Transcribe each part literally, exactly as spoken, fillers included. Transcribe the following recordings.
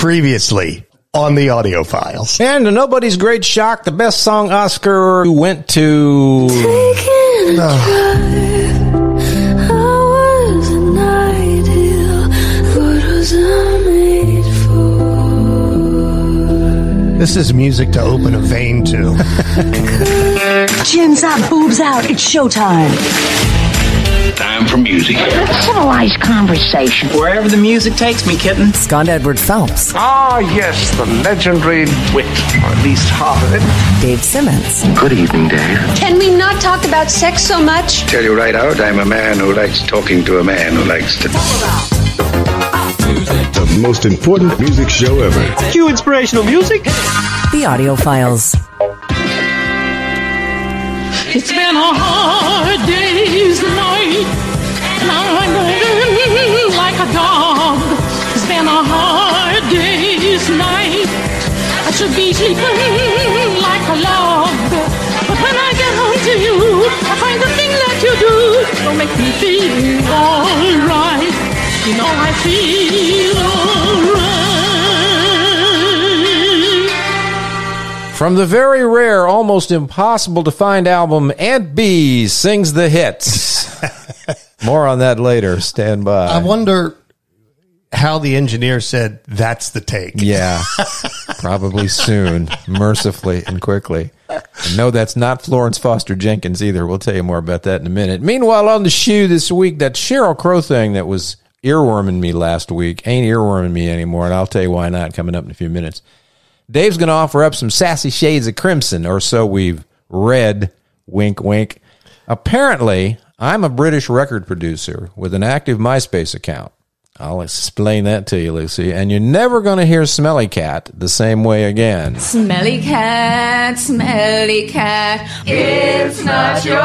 Previously on the audio files. And to nobody's great shock, the best song Oscar went to... Taking a drive, I was an ideal. What was I made for? This is music to open a vein to. Chins up, boobs out, it's showtime. Time for music. Civilized conversation. Wherever the music takes me, kitten. Scott Edward Phelps. Ah, yes, the legendary wit, or at least half of it. Dave Simmons. Good evening, Dave. Can we not talk about sex so much? Tell you right out, I'm a man who likes talking to a man who likes to talk about. The most important music show ever. Cue inspirational music. The Audio Files. It's been a hard day's night, and I'm living like a dog. It's been a hard day's night. I should be sleeping like a log. But when I get home to you, I find the thing that you do don't make me feel all right. You know I feel all right. From the very rare, almost impossible to find album, Aunt Bee Sings the Hits. More on that later. Stand by. I wonder how the engineer said, that's the take. Yeah, probably soon, mercifully and quickly. And no, that's not Florence Foster Jenkins either. We'll tell you more about that in a minute. Meanwhile, on the shoe this week, that Sheryl Crow thing that was earworming me last week ain't earworming me anymore, and I'll tell you why not coming up in a few minutes. Dave's going to offer up some sassy shades of crimson, or so we've read, wink, wink. Apparently, I'm a British record producer with an active MySpace account. I'll explain that to you, Lucy, and you're never going to hear Smelly Cat the same way again. Smelly cat, smelly cat, it's not your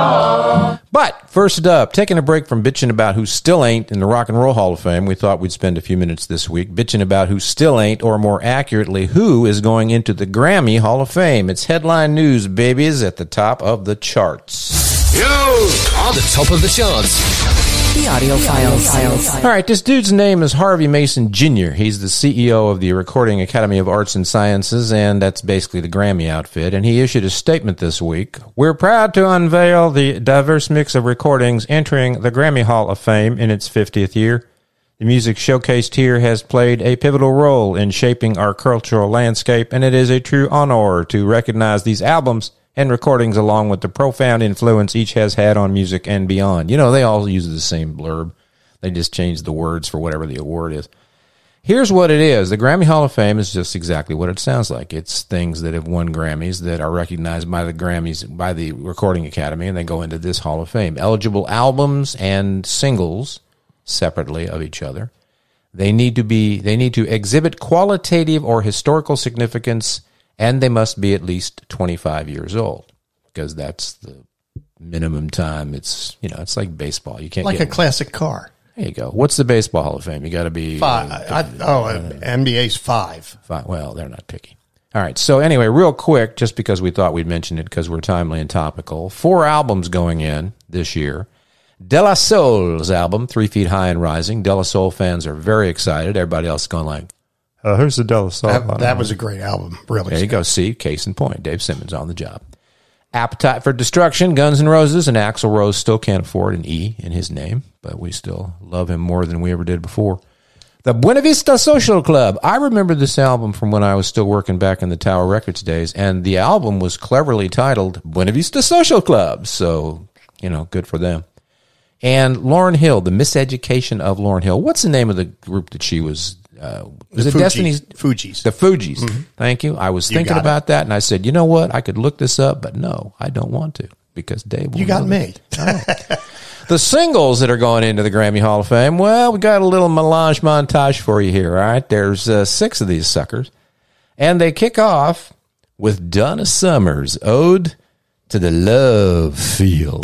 fault. But first up, taking a break from bitching about who still ain't in the Rock and Roll Hall of Fame, we thought we'd spend a few minutes this week bitching about who still ain't, or more accurately, who is going into the Grammy Hall of Fame. It's headline news, babies, at the top of the charts. Yo, on the top of the charts. The Audio Files. All right, this dude's name is Harvey Mason Junior He's the C E O of the Recording Academy of Arts and Sciences, and that's basically the Grammy outfit. And he issued a statement this week. We're proud to unveil the diverse mix of recordings entering the Grammy Hall of Fame in its fiftieth year. The music showcased here has played a pivotal role in shaping our cultural landscape, and it is a true honor to recognize these albums and recordings along with the profound influence each has had on music and beyond. You know, they all use the same blurb. They just change the words for whatever the award is. Here's what it is. The Grammy Hall of Fame is just exactly what it sounds like. It's things that have won Grammys that are recognized by the Grammys, by the Recording Academy, and they go into this Hall of Fame. Eligible albums and singles separately of each other. They need to be, they need to exhibit qualitative or historical significance, and they must be at least twenty-five years old, because that's the minimum time. It's, you know, it's like baseball. You can't like get a classic car. There you go. What's the Baseball Hall of Fame? You got to be five. Uh, I, oh, uh, N B A's five. five. Well, they're not picky. All right. So anyway, real quick, just because we thought we'd mention it because we're timely and topical. Four albums going in this year. De La Soul's album, Three Feet High and Rising. De La Soul fans are very excited. Everybody else is going like, Uh, who's the De La Soul? That, that was a great album, really. There you go. See, case in point. Dave Simmons on the job. Appetite for Destruction, Guns N' Roses, and Axl Rose still can't afford an E in his name, but we still love him more than we ever did before. The Buena Vista Social Club. I remember this album from when I was still working back in the Tower Records days, and the album was cleverly titled Buena Vista Social Club, so, you know, good for them. And Lauryn Hill, The Miseducation of Lauryn Hill. What's the name of the group that she was... Uh, was the it Fugees. Destiny's? Fugees. The Fugees. Mm-hmm. Thank you. I was You thinking got about it. that, and I said, you know what? I could look this up, but no, I don't want to, because Dave will You got know me. All right. The singles that are going into the Grammy Hall of Fame, well, we got a little melange montage for you here, all right? There's uh, six of these suckers, and they kick off with Donna Summer's Ode to the Love Field.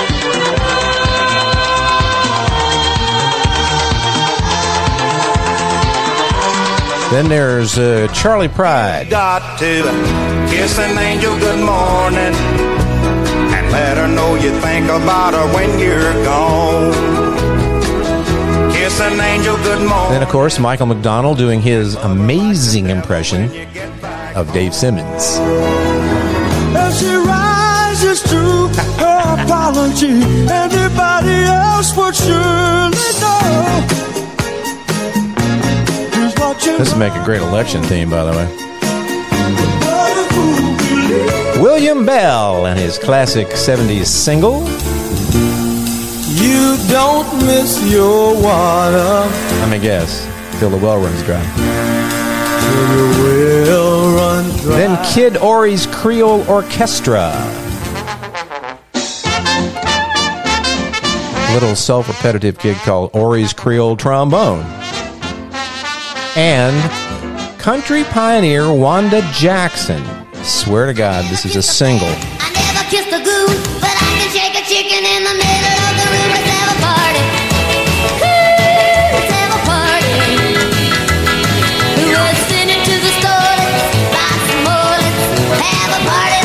Then there's uh, Charlie Pride. Got to kiss an angel good morning and let her know you think about her when you're gone. Kiss kiss an angel good morning. Then, of course, Michael McDonald doing his amazing impression of Dave Simmons. As she rises to her apology, anybody else would surely know. This would make a great election theme, by the way. William Bell and his classic seventies single. You don't miss your water. Let me guess. Till the well runs dry. Till the well runs dry. Then Kid Ory's Creole Orchestra. Little self-repetitive kid called Ory's Creole Trombone. And country pioneer Wanda Jackson. Swear to God, this is a single. I never kissed a goose, but I can shake a chicken in the middle of the room. Let's have a party. Let's have a party. We're sending to the store. Let's buy some more. Let's have a party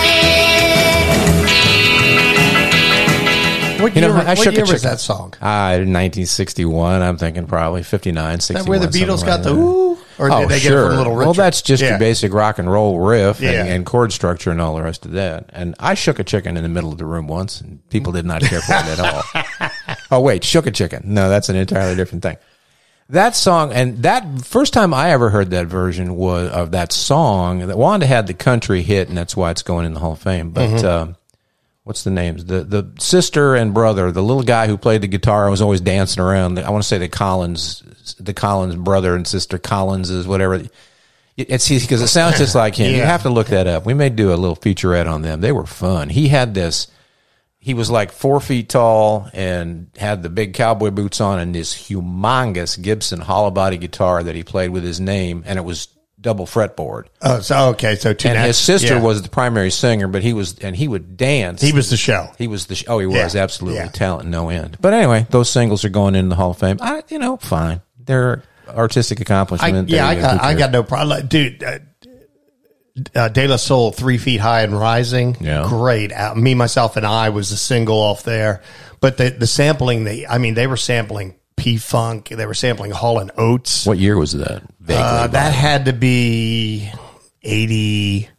tonight. What You know, year, I what shook a year was chicken. that song? Uh, nineteen sixty-one, I'm thinking probably fifty-nine, sixty-one. Is that where the Beatles something got like the that. ooh? Or Oh, did they sure. get it from Little Richard? Well, that's just Yeah. your basic rock and roll riff and, Yeah. and chord structure and all the rest of that. And I shook a chicken in the middle of the room once, and people did not care for it at all. Oh, wait, shook a chicken. No, that's an entirely different thing. That song, and that first time I ever heard that version was of that song, that Wanda had the country hit, and that's why it's going in the Hall of Fame. But Mhm. uh, what's the names? The the sister and brother, the little guy who played the guitar, was always dancing around. I want to say the Collins, the Collins brother and sister Collins is whatever. It's because it sounds just like him. You Yeah. have to look that up. We may do a little featurette on them. They were fun. He had this. He was like four feet tall and had the big cowboy boots on and this humongous Gibson hollow body guitar that he played with his name, and it was double fretboard. Oh, so okay, so two And nat- his sister yeah. was the primary singer, but he was and he would dance. He was the show. He was the sh- oh, he was Yeah. absolutely Yeah. talent no end. But anyway, those singles are going in the Hall of Fame. I, you know, fine. They're artistic I, accomplishment. yeah, I They- got, who I cares? got no problem, dude. Uh, uh, De La Soul, Three Feet High and Rising, Yeah. great. Uh, Me, Myself, and I was the single off there, but the the sampling, they, I mean, they were sampling P Funk, they were sampling Hall and Oates. What year was that? Vaguely Uh, that by. had to be eighty-eight,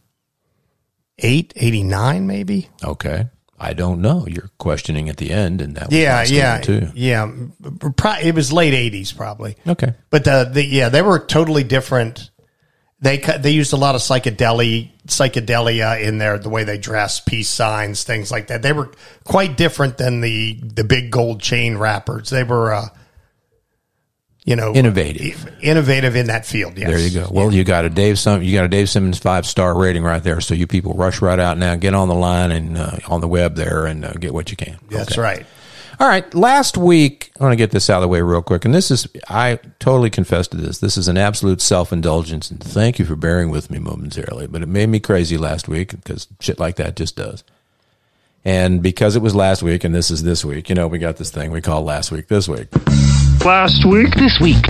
eighty-nine, maybe. Okay. I don't know. You're questioning at the end, and that was Yeah, my yeah, statement, too. yeah. Pro- It was late eighties, probably. Okay. But the, the yeah, they were totally different. They cut- they used a lot of psychedelia psychedelia in there, the way they dressed, peace signs, things like that. They were quite different than the the big gold chain rappers. They were, uh, you know, Innovative. innovative in that field. Yes. There you go. Well, you got a Dave Sim- you got a Dave Simmons five star rating right there. So you people rush right out now, get on the line and uh, on the web there and uh, get what you can. That's Okay. right. All right. Last week, I want to get this out of the way real quick. And this is, I totally confess to this. This is an absolute self-indulgence. And thank you for bearing with me momentarily. But it made me crazy last week because shit like that just does. And because it was last week and this is this week, you know, we got this thing we call last week, this week. Last week, this week.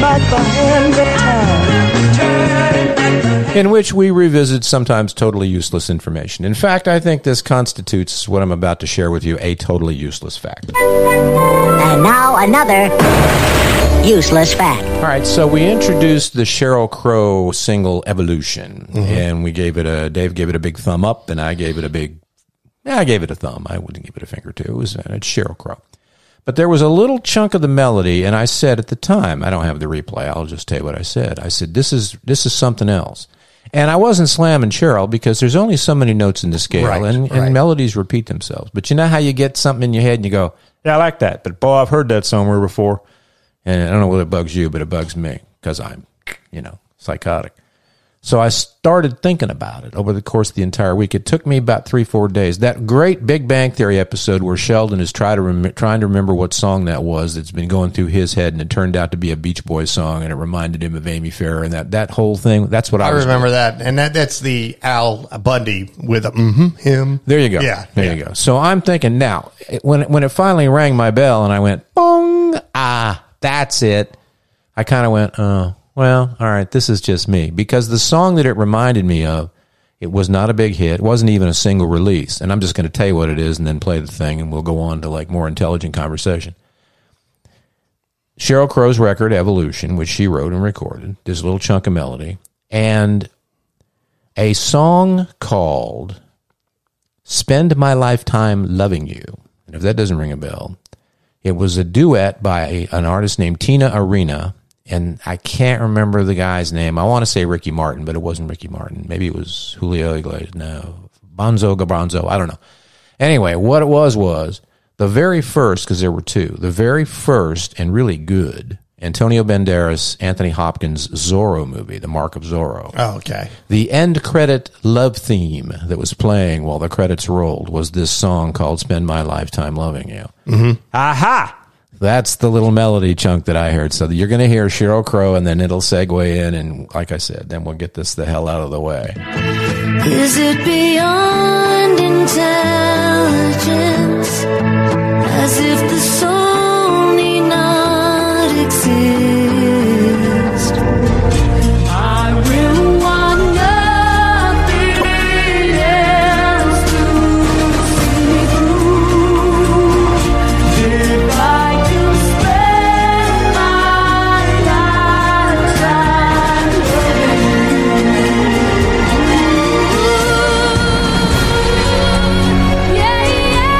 In which we revisit sometimes totally useless information. In fact, I think this constitutes what I'm about to share with you a totally useless fact. And now another useless fact. All right, so we introduced the Sheryl Crow single Evolution, Mm-hmm. and we gave it a, Dave gave it a big thumb up, and I gave it a big, yeah, I gave it a thumb. I wouldn't give it a finger two. It was, uh, it's Sheryl Crow. But there was a little chunk of the melody, and I said at the time, I don't have the replay, I'll just tell you what I said. I said, this is, this is something else. And I wasn't slamming Cheryl because there's only so many notes in the scale, Right, and, and right. melodies repeat themselves. But you know how you get something in your head and you go, yeah, I like that, but boy, I've heard that somewhere before. And I don't know whether it bugs you, but it bugs me because I'm, you know, psychotic. So I started thinking about it over the course of the entire week. It took me about three, four days. That great Big Bang Theory episode where Sheldon is trying to rem- trying to remember what song that was that's been going through his head, and it turned out to be a Beach Boys song, and it reminded him of Amy Farrah, and that, that whole thing, that's what I, I was remember that, and that that's the Al Bundy with a mm-hmm, him. There you go. Yeah, There yeah. you go. So I'm thinking now, it- when it, when it finally rang my bell and I went, bong, ah, that's it. I kind of went, oh, well, all right, this is just me. Because the song that it reminded me of, it was not a big hit. It wasn't even a single release. And I'm just going to tell you what it is and then play the thing, and we'll go on to like more intelligent conversation. Sheryl Crow's record, Evolution, which she wrote and recorded, this little chunk of melody, and a song called Spend My Lifetime Loving You. And if that doesn't ring a bell, it was a duet by an artist named Tina Arena, and I can't remember the guy's name. I want to say Ricky Martin, but it wasn't Ricky Martin. Maybe it was Julio Iglesias. No, Bonzo Gabronzo. I don't know. Anyway, what it was was the very first, because there were two, the very first and really good Antonio Banderas, Anthony Hopkins Zorro movie, The Mark of Zorro. Oh, okay. The end credit love theme that was playing while the credits rolled was this song called Spend My Lifetime Loving You. Mm-hmm. Aha! That's the little melody chunk that I heard. So you're going to hear Sheryl Crow, and then it'll segue in, and like I said, then we'll get this the hell out of the way. Is it beyond intelligence, as if the soul need not exist? I will want nothing else to see through if I can spend my lifetime loving you. Yeah,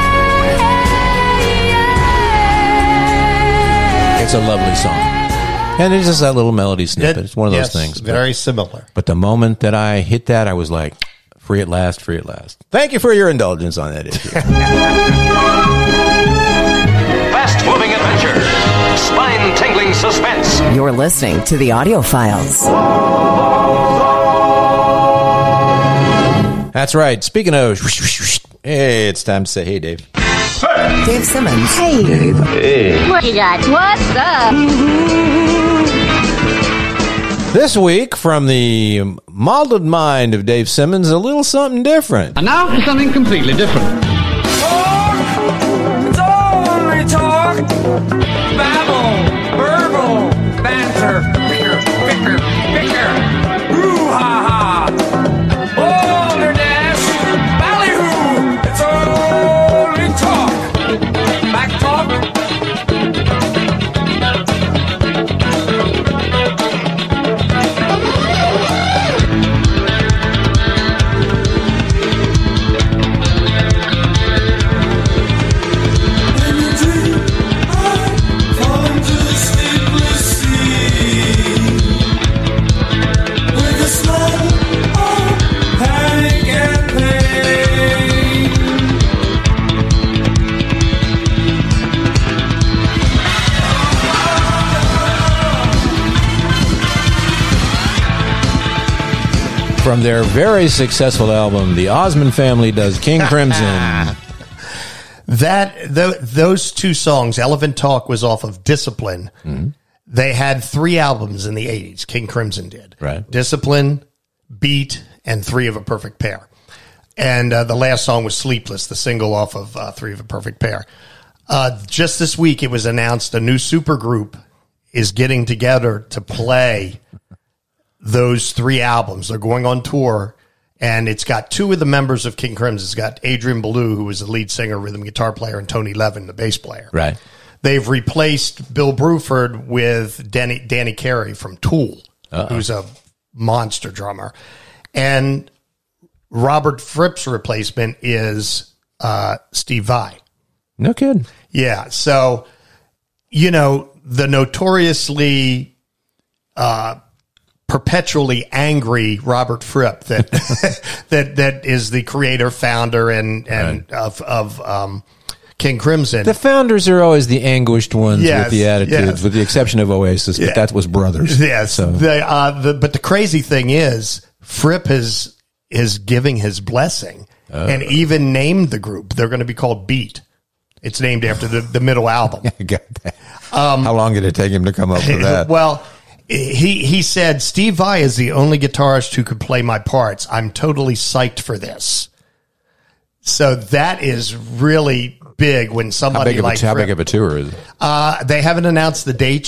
yeah, yeah. It's a lovely song. And it's just that little melody snippet. It- it's one of those yes, things. very but, similar. But the moment that I hit that, I was like, free at last, free at last. Thank you for your indulgence on that issue. Fast-moving adventure. Spine-tingling suspense. You're listening to the Audio Files. That's right. Speaking of, hey, it's time to say, hey, Dave. Dave Simmons. Hey. Hey. What you got? What's up? This week, from the molded mind of Dave Simmons, a little something different. And now for something completely different. It's only talk, babble, burble, banter, bicker, bicker, bicker, hoo-ha-ha, balderdash, ballyhoo. It's only talk, back talk. From their very successful album, The Osmond Family Does King Crimson. That th- those two songs, Elephant Talk was off of Discipline. Mm-hmm. They had three albums in the eighties. King Crimson did. Right. Discipline, Beat, and Three of a Perfect Pair. And uh, the last song was Sleepless, the single off of uh, Three of a Perfect Pair. Uh, just this week, it was announced a new supergroup is getting together to play those three albums. They're going on tour, and it's got two of the members of King Crimson. It's got Adrian Belew, who was the lead singer, rhythm guitar player, and Tony Levin, the bass player. Right. They've replaced Bill Bruford with Danny, Danny Carey from Tool, Uh-oh. who's a monster drummer. And Robert Fripp's replacement is uh, Steve Vai. No kidding. Yeah. So, you know, the notoriously uh, perpetually angry Robert Fripp that that that is the creator, founder, and and Right. of of um, King Crimson. The founders are always the anguished ones Yes, with the attitudes, yes. with the exception of Oasis, but Yeah. that was brothers. Yes. So. The, uh, the, but the crazy thing is, Fripp is is giving his blessing Oh. and even named the group. They're going to be called Beat. It's named after the, the middle album. I got that. Um, How long did it take him to come up with that? Well, he he said, Steve Vai is the only guitarist who could play my parts. I'm totally psyched for this. So that is really big when how somebody big, of like a, how Fripp- big of a tour is it? Uh, they haven't announced the dates yet,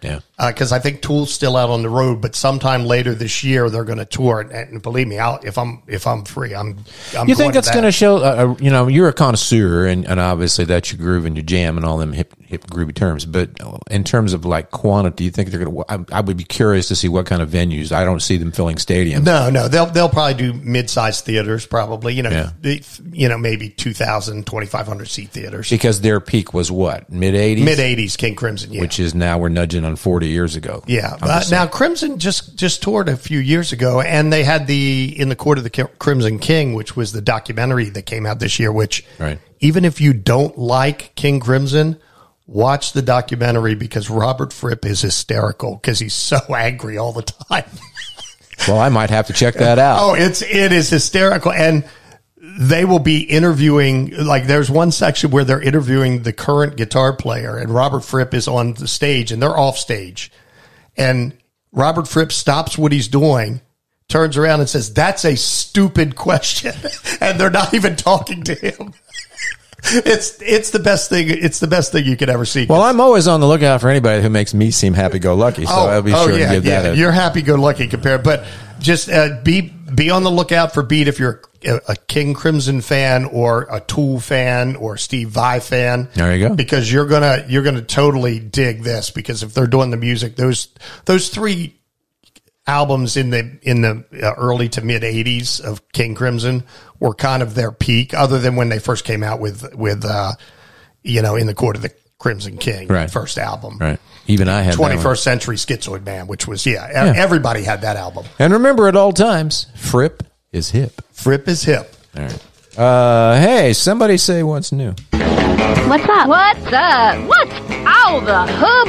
Yeah. Because uh, I think Tool's still out on the road, but sometime later this year they're going to tour. And, and believe me, I'll, if I'm if I'm free, I'm. I'm you think going that's to going to show? Uh, you know, you're a connoisseur, and, and obviously that's your groove and your jam and all them hip hip groovy terms. But in terms of like quantity, you think they're going to? I, I would be curious to see what kind of venues. I don't see them filling stadiums. No, no, they'll they'll probably do mid-sized theaters, probably. You know, Yeah. they, you know, maybe two thousand, twenty-five hundred seat theaters. Because their peak was what, mid eighties? Mid eighties, King Crimson, yeah. Which is now we're nudging on forty years ago. Yeah. Uh, now Crimson just just toured a few years ago, and they had the In the Court of the Ki- Crimson King, which was the documentary that came out this year. Which, Right. even if you don't like King Crimson, watch the documentary because Robert Fripp is hysterical because he's so angry all the time. Well, I might have to check that out. Oh, it's it is hysterical, and they will be interviewing. Like, there's one section where they're interviewing the current guitar player, and Robert Fripp is on the stage, and they're off stage, and Robert Fripp stops what he's doing, turns around, and says, "That's a stupid question," and they're not even talking to him. It's it's the best thing. It's the best thing you could ever see. Well, I'm always on the lookout for anybody who makes me seem happy-go-lucky, so oh, I'll be oh, sure yeah, to give yeah. that a... You're happy-go-lucky compared, but just uh, be be on the lookout for Beat if you're a, a King Crimson fan or a Tool fan or Steve Vai fan. There you go. Because you're gonna you're gonna totally dig this, because if they're doing the music, those those three albums in the in the uh, early to mid eighties of King Crimson were kind of their peak, other than when they first came out with with uh, you know, In the Court of the Crimson King, Right. first album. Right. Even I had that one. twenty-first Century Schizoid Man, which was, yeah, Yeah. everybody had that album. And remember at all times, Fripp is hip. Fripp is hip. All right. Uh, hey, somebody say what's new. What's up? What's up? What's all the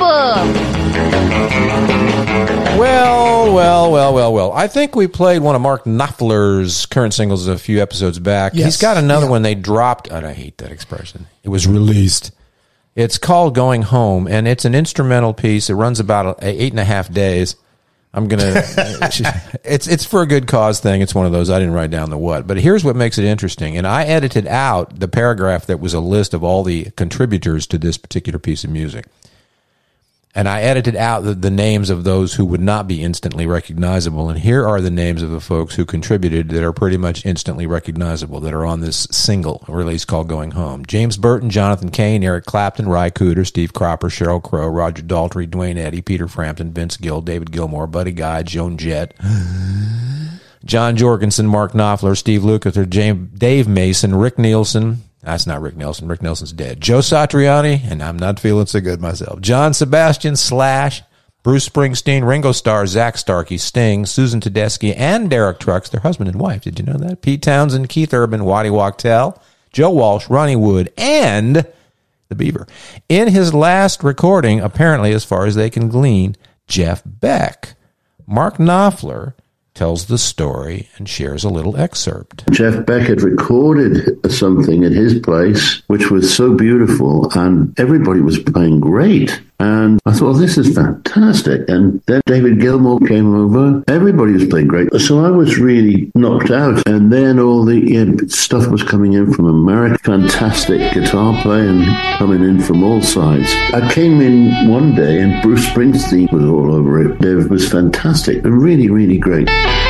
hubbub? Well, well, well, well, well. I think we played one of Mark Knopfler's current singles a few episodes back. Yes. He's got another Yeah. one they dropped. Oh, I hate that expression. It was released. It's called Going Home, and it's an instrumental piece. It runs about eight and a half days. I'm going to, it's, it's for a good cause thing. It's one of those, I didn't write down the what, but here's what makes it interesting. And I edited out the paragraph that was a list of all the contributors to this particular piece of music. And I edited out the, the names of those who would not be instantly recognizable. And here are the names of the folks who contributed that are pretty much instantly recognizable, that are on this single release called Going Home. James Burton, Jonathan Cain, Eric Clapton, Ry Cooder, Steve Cropper, Sheryl Crow, Roger Daltrey, Dwayne Eddy, Peter Frampton, Vince Gill, David Gilmour, Buddy Guy, Joan Jett, John Jorgensen, Mark Knopfler, Steve Lukather, James, Dave Mason, Rick Nielsen. That's not Rick Nelson. Rick Nelson's dead. Joe Satriani, and I'm not feeling so good myself. John Sebastian, Slash, Bruce Springsteen, Ringo Starr, Zach Starkey, Sting, Susan Tedeschi, and Derek Trucks, their husband and wife. Did you know that? Pete Townsend, Keith Urban, Waddy Wachtel, Joe Walsh, Ronnie Wood, and the Beaver. In his last recording, apparently, as far as they can glean, Jeff Beck. Mark Knopfler tells the story and shares a little excerpt. Jeff Beck had recorded something at his place, which was so beautiful, and everybody was playing great. And I thought, well, this is fantastic. And then David Gilmour came over. Everybody was playing great. So I was really knocked out. And then all the yeah, stuff was coming in from America. Fantastic guitar playing coming in from all sides. I came in one day and Bruce Springsteen was all over it. It was fantastic. Really, really great.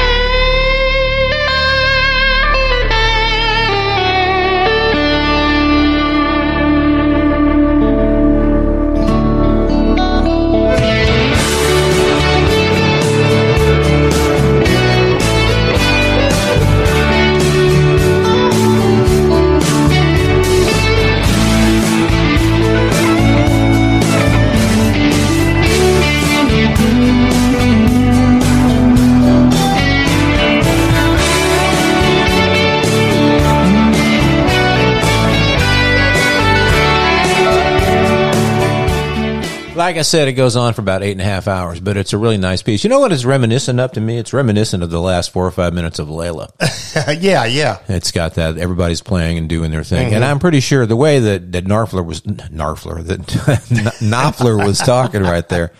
Like I said, it goes on for about eight and a half hours, but it's a really nice piece. You know what it's reminiscent of to me? It's reminiscent of the last four or five minutes of Layla. yeah, yeah. It's got that. Everybody's playing and doing their thing. Mm-hmm. And I'm pretty sure the way that, that Knopfler was, Knopfler, that Knopfler was talking right there,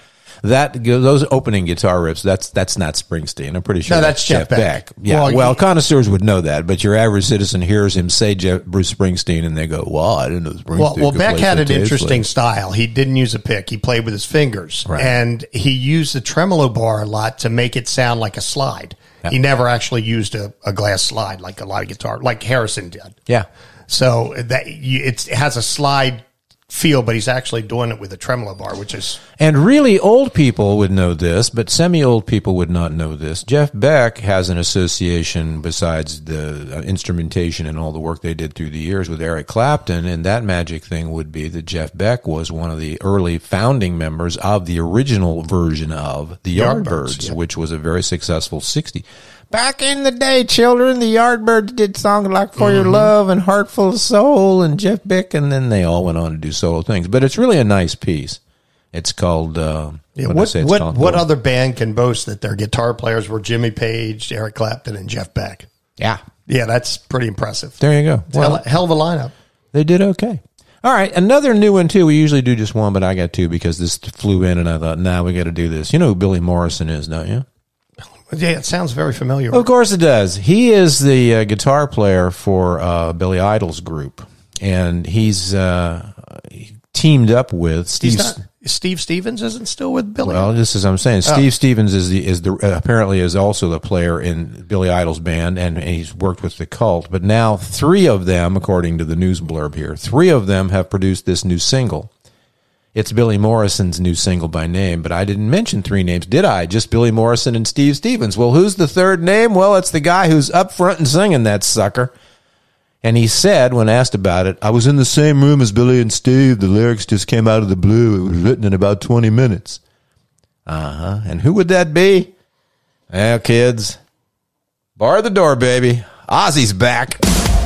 that those opening guitar riffs, that's that's not Springsteen. I'm pretty sure No, that's Jeff Beck. Yeah, Well, well, he- connoisseurs would know that, but your average citizen hears him say Jeff, Bruce Springsteen, and they go, "Well, I didn't know Springsteen." Well, well could Beck play had so an tastefully." interesting style. He didn't use a pick. He played with his fingers. Right. And he used the tremolo bar a lot to make it sound like a slide. Yeah. He never actually used a, a glass slide like a lot of guitar, like Harrison did. Yeah. So that you, it's, it has a slide feel, but he's actually doing it with a tremolo bar, which is And really old people would know this, but semi-old people would not know this. Jeff Beck has an association besides the uh, instrumentation and all the work they did through the years with Eric Clapton, and that magic thing would be that Jeff Beck was one of the early founding members of the original version of the Yardbirds, Yardbirds, yeah. which was a very successful sixty. Back in the day, children, the Yardbirds did songs like For Your Love and Heartful of Soul and Jeff Beck, and then they all went on to do solo things. But it's really a nice piece. It's called, uh, yeah, what did I what say it's what, called? what other band can boast that their guitar players were Jimmy Page, Eric Clapton, and Jeff Beck? Yeah. Yeah, that's pretty impressive. There you go. It's hell, hell of a lineup. They did okay. All right, another new one, too. We usually do just one, but I got two because this flew in, and I thought, nah, we got to do this. You know who Billy Morrison is, don't you? Yeah, it sounds very familiar. Of course it does. He is the uh, guitar player for uh, Billy Idol's group, and he's uh, teamed up with Steve. He's not, Steve Stevens isn't still with Billy. Well, this is what I'm saying. Oh. Steve Stevens is the is the uh, apparently is also the player in Billy Idol's band, and, and he's worked with the Cult. But now three of them, according to the news blurb here, three of them have produced this new single. It's Billy Morrison's new single by name, but I didn't mention three names, did I? Just Billy Morrison and Steve Stevens. Well, who's the third name? Well, it's the guy who's up front and singing that sucker. And he said, when asked about it, I was in the same room as Billy and Steve. The lyrics just came out of the blue. It was written in about twenty minutes. Uh-huh. And who would that be? Well, kids, bar the door, baby. Ozzy's back.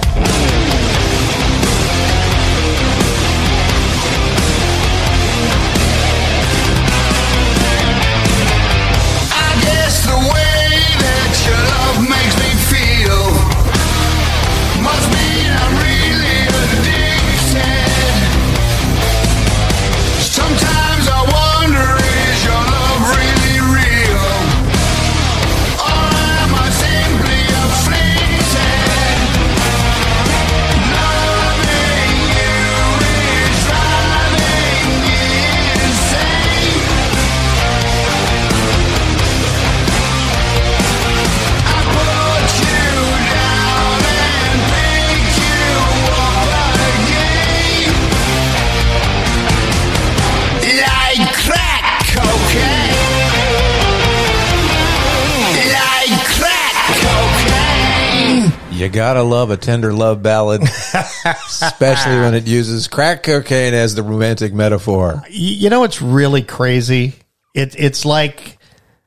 You gotta love a tender love ballad, especially when it uses crack cocaine as the romantic metaphor. You know what's really crazy? It, it's like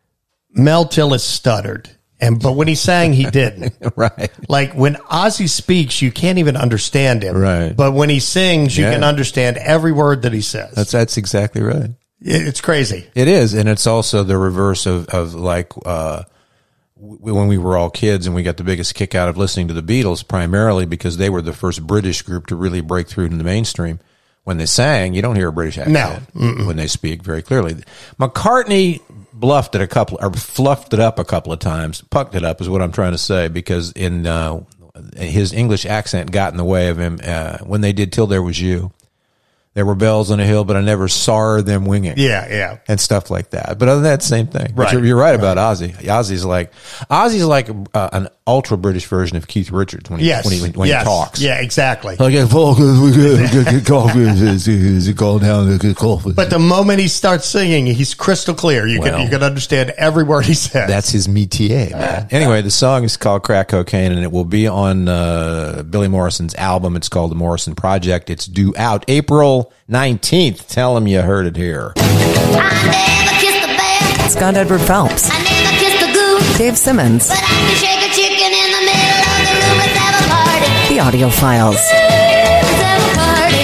Mel Tillis stuttered, and but when he sang, he didn't. Right. Like when Ozzy speaks, you can't even understand him. Right. But when he sings, you Yeah. can understand every word that he says. That's that's exactly right. It, it's crazy. It is, and it's also the reverse of of like uh, w- when we were all kids and we got the biggest kick out of listening to the Beatles, primarily because they were the first British group to really break through in the mainstream. When they sang, you don't hear a British accent No. when they speak very clearly. McCartney bluffed it a couple, or fluffed it up a couple of times. Pucked it up is what I'm trying to say, because in uh, his English accent got in the way of him uh, when they did "Till There Was You." There were bells on a hill, but I never saw them winging. Yeah, yeah. And stuff like that. But other than that, same thing. But Right. you're, you're right about Ozzy. Ozzy's like Ozzy's like uh, an ultra British version of Keith Richards when he Yes. when he when yes. he talks. Yeah, exactly. Like if we get coffee, is it called down to get coffee? But the moment he starts singing, he's crystal clear. You Well, can you can understand every word he says. That's his métier, man. Anyway, the song is called Crack Cocaine, and it will be on uh, Billy Morrison's album. It's called The Morrison Project. It's due out April nineteenth. Tell him you heard it here. I never kissed a bear. Scott Edward Phelps. I never kissed a goose. Dave Simmons. But I can shake a chicken in the middle of the room. Let's have a party. The Audio Files. Let's have a party.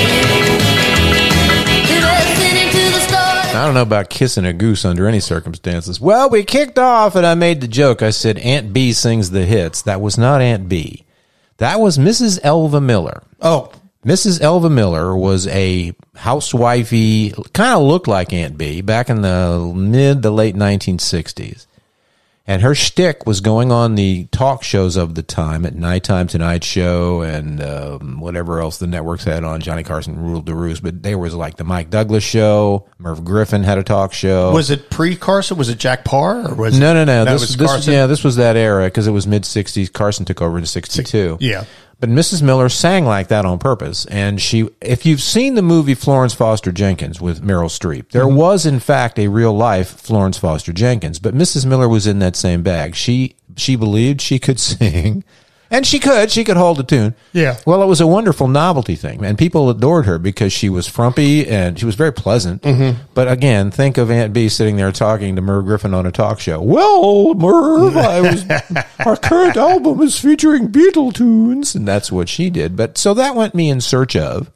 Listening to the story. I don't know about kissing a goose under any circumstances. Well, we kicked off, and I made the joke. I said Aunt B sings the hits. That was not Aunt B. That was Missus Elva Miller. Oh, Missus Elva Miller was a housewifey, kind of looked like Aunt Bee back in the mid to late nineteen sixties. And her shtick was going on the talk shows of the time at Nighttime Tonight Show and um, whatever else the networks had on. Johnny Carson ruled the roost, but there was like the Mike Douglas show. Merv Griffin had a talk show. Was it pre-Carson? Was it Jack Parr? Or was no, no, no. It, this, was this, Carson? yeah, this was that era because it was mid sixties. Carson took over in sixty-two. Yeah. But Missus Miller sang like that on purpose. And she, if you've seen the movie Florence Foster Jenkins with Meryl Streep, there mm-hmm. was in fact a real life Florence Foster Jenkins, but Missus Miller was in that same bag. She, she believed she could sing, and she could, she could hold a tune. Yeah. Well, it was a wonderful novelty thing, and people adored her because she was frumpy and she was very pleasant. Mm-hmm. But again, think of Aunt Bee sitting there talking to Merv Griffin on a talk show. Well, Merv, I was, our current album is featuring Beatle tunes, and that's what she did. But so that went me in search of,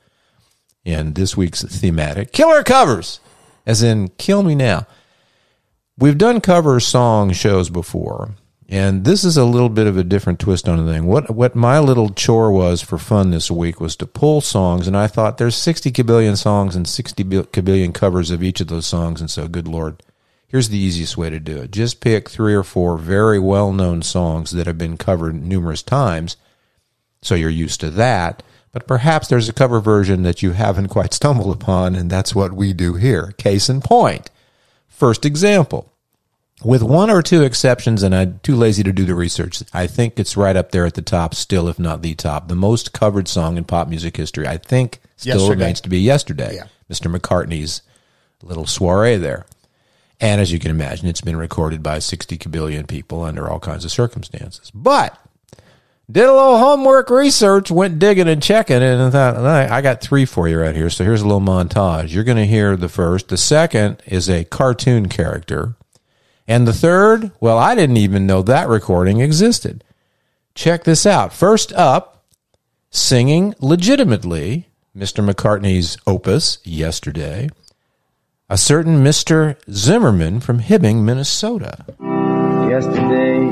in this week's thematic, killer covers, as in Kill Me Now. We've done cover song shows before, and this is a little bit of a different twist on the thing. What what my little chore was for fun this week was to pull songs, and I thought there's sixty kabillion songs and sixty kabillion covers of each of those songs, and so good Lord, here's the easiest way to do it. Just pick three or four very well-known songs that have been covered numerous times, so you're used to that, but perhaps there's a cover version that you haven't quite stumbled upon, and that's what we do here. Case in point. First example. With one or two exceptions, and I'm too lazy to do the research, I think it's right up there at the top still, if not the top. The most covered song in pop music history, I think, still Yesterday. remains to be Yesterday. Yeah. Mister McCartney's little soiree there. And as you can imagine, it's been recorded by sixty kabillion people under all kinds of circumstances. But did a little homework research, went digging and checking, and thought, I got three for you right here. So here's a little montage. You're going to hear the first. The second is a cartoon character. And the third, well, I didn't even know that recording existed. Check this out. First up, singing legitimately Mister McCartney's opus, Yesterday, a certain Mister Zimmerman from Hibbing, Minnesota. Yesterday,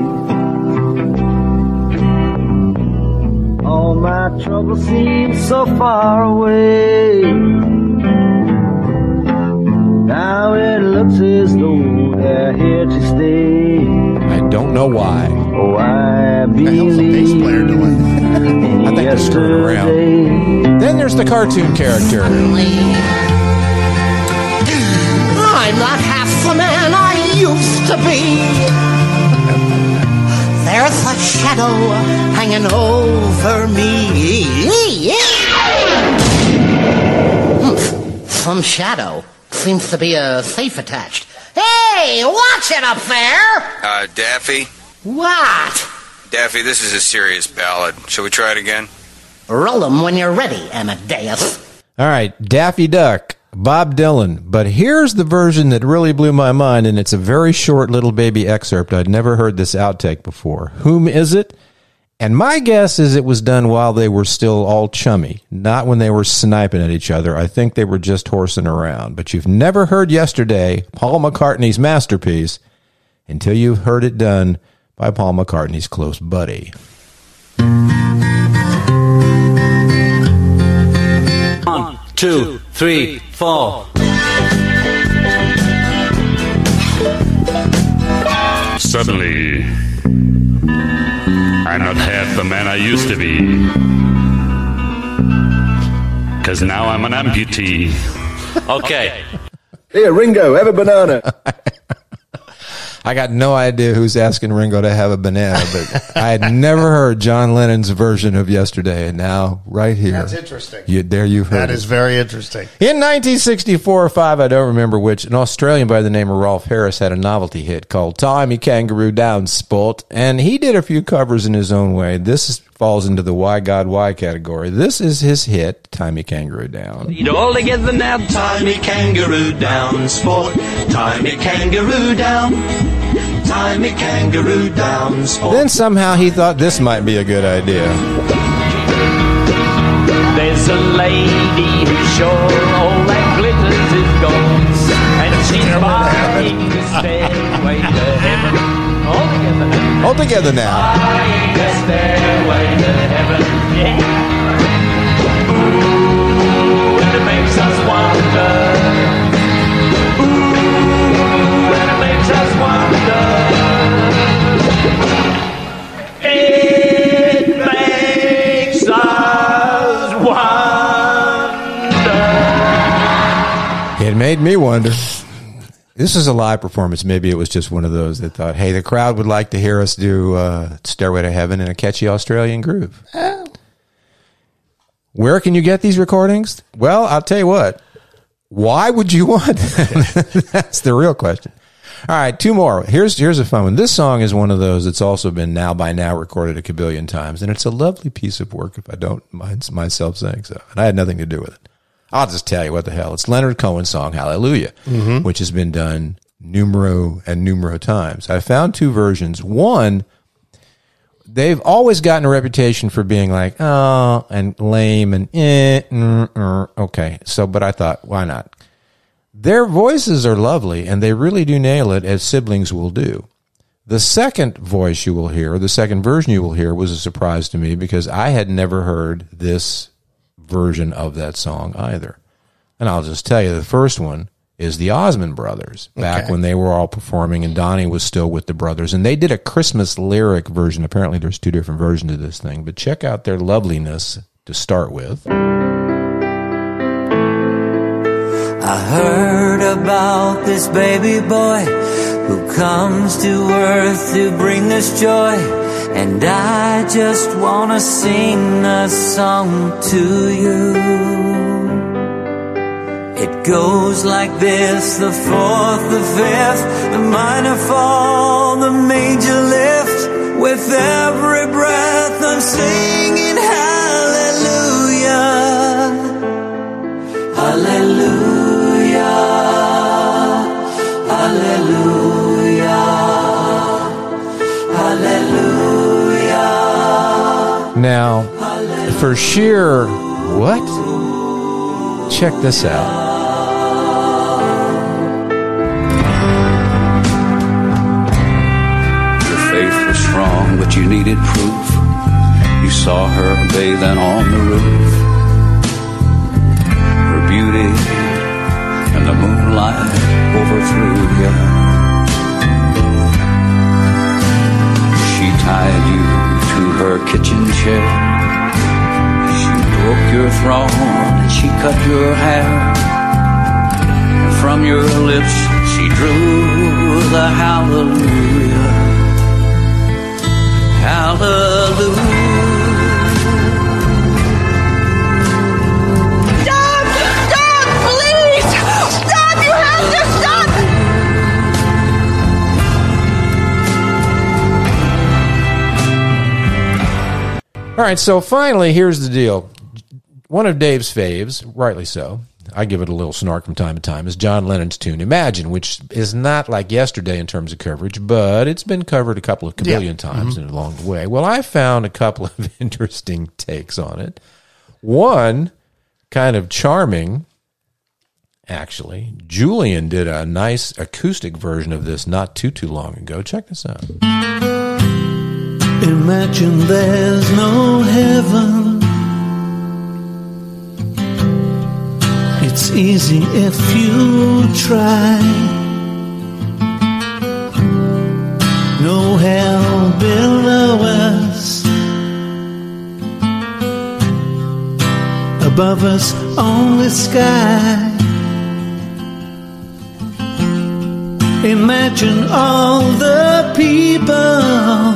all my troubles seem so far away. Now it looks as though they're here to stay. I don't know why. Oh, I believe the bass player doing? I think they're screwing around. Then there's the cartoon character. I'm not half the man I used to be. There's a shadow hanging over me. Some shadow. Seems to be a safe attached. Hey, watch it up there! Uh, Daffy? What? Daffy, this is a serious ballad. Shall we try it again? Roll 'em when you're ready, Amadeus. All right, Daffy Duck, Bob Dylan. But here's the version that really blew my mind, and it's a very short little baby excerpt. I'd never heard this outtake before. Whom is it? And my guess is it was done while they were still all chummy, not when they were sniping at each other. I think they were just horsing around. But you've never heard Yesterday, Paul McCartney's masterpiece, until you've heard it done by Paul McCartney's close buddy. One, two, three, four. Suddenly, I'm not half the man I used to be. 'Cause now I'm an amputee. Okay. Here, Ringo, have a banana. I got no idea who's asking Ringo to have a banana, but I had never heard John Lennon's version of Yesterday, and now, right here. That's interesting. You, there you've heard That it. is very interesting. In nineteen sixty-four or five, I don't remember which, an Australian by the name of Rolf Harris had a novelty hit called Tommy Kangaroo Down Sport, and he did a few covers in his own way. This is, falls into the Why God Why category. This is his hit, Tommy Kangaroo Down. Eat all together now. Tie me kangaroo down, sport. Tie me kangaroo down. Tie me kangaroo down, sport. Then somehow he thought this might be a good idea. There's a lady who's sure all that glitters is gold, and she's buying the stairway to heaven. All together now. All together now. Buying the stairway to heaven. Yeah. Ooh. us wonder. Ooh, and it makes us wonder. It makes us wonder. It made me wonder. This is a live performance. Maybe it was just one of those that thought, hey, the crowd would like to hear us do uh, Stairway to Heaven in a catchy Australian groove. Oh. Where can you get these recordings? Well, I'll tell you what. Why would you want them? That's the real question. All right, two more. Here's here's a fun one. This song is one of those that's also been now by now recorded a kabillion times, and it's a lovely piece of work if I don't mind myself saying so. And I had nothing to do with it. I'll just tell you what the hell. It's Leonard Cohen's song, Hallelujah, mm-hmm. which has been done numero and numero times. I found two versions. One, they've always gotten a reputation for being like, oh, and lame and eh, mm, mm, okay. So, but I thought, why not? Their voices are lovely, and they really do nail it, as siblings will do. The second voice you will hear, the second version you will hear, was a surprise to me because I had never heard this version of that song either. And I'll just tell you, the first one is the Osmond Brothers, back okay. when they were all performing and Donnie was still with the brothers. And they did a Christmas lyric version. Apparently there's two different versions of this thing, but check out their loveliness to start with. I heard about this baby boy who comes to earth to bring us joy, and I just want to sing a song to you. It goes like this: the fourth, the fifth, the minor fall, the major lift. With every breath I'm singing hallelujah, hallelujah, hallelujah, hallelujah. Now, for sheer what? Check this out. Your faith was strong, but you needed proof. You saw her bathing on the roof. Her beauty and the moonlight overthrew you. She tied you to her kitchen chair. She broke your throne and she cut your hair. And from your lips she drew the hallelujah, hallelujah. Stop! Stop! Please! Stop! You have to stop! All right, so finally, here's the deal. One of Dave's faves, rightly so, I give it a little snark from time to time, is John Lennon's tune Imagine, which is not like yesterday in terms of coverage, but it's been covered a couple of kabillion yeah. times mm-hmm. along the way. Well, I found a couple of interesting takes on it. One, kind of charming, actually. Julian did a nice acoustic version of this not too, too long ago. Check this out. Imagine there's no heaven. It's easy if you try. No hell below us, above us only sky. Imagine all the people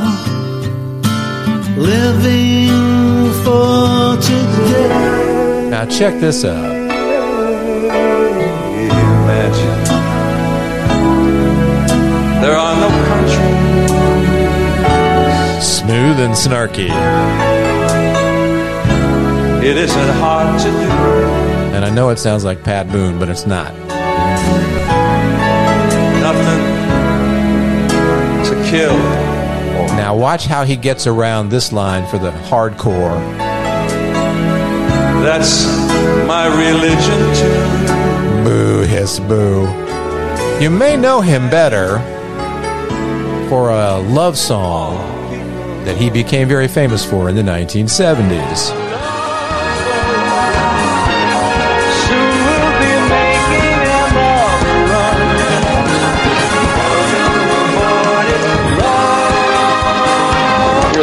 living for today. Now check this out. Imagine there are no countries. Smooth and snarky. It isn't hard to do. And I know it sounds like Pat Boone, but it's not. Nothing to kill. Now watch how he gets around this line for the hardcore. That's my religion too. Boo, hiss, boo. You may know him better for a love song that he became very famous for in the nineteen seventies. Sooner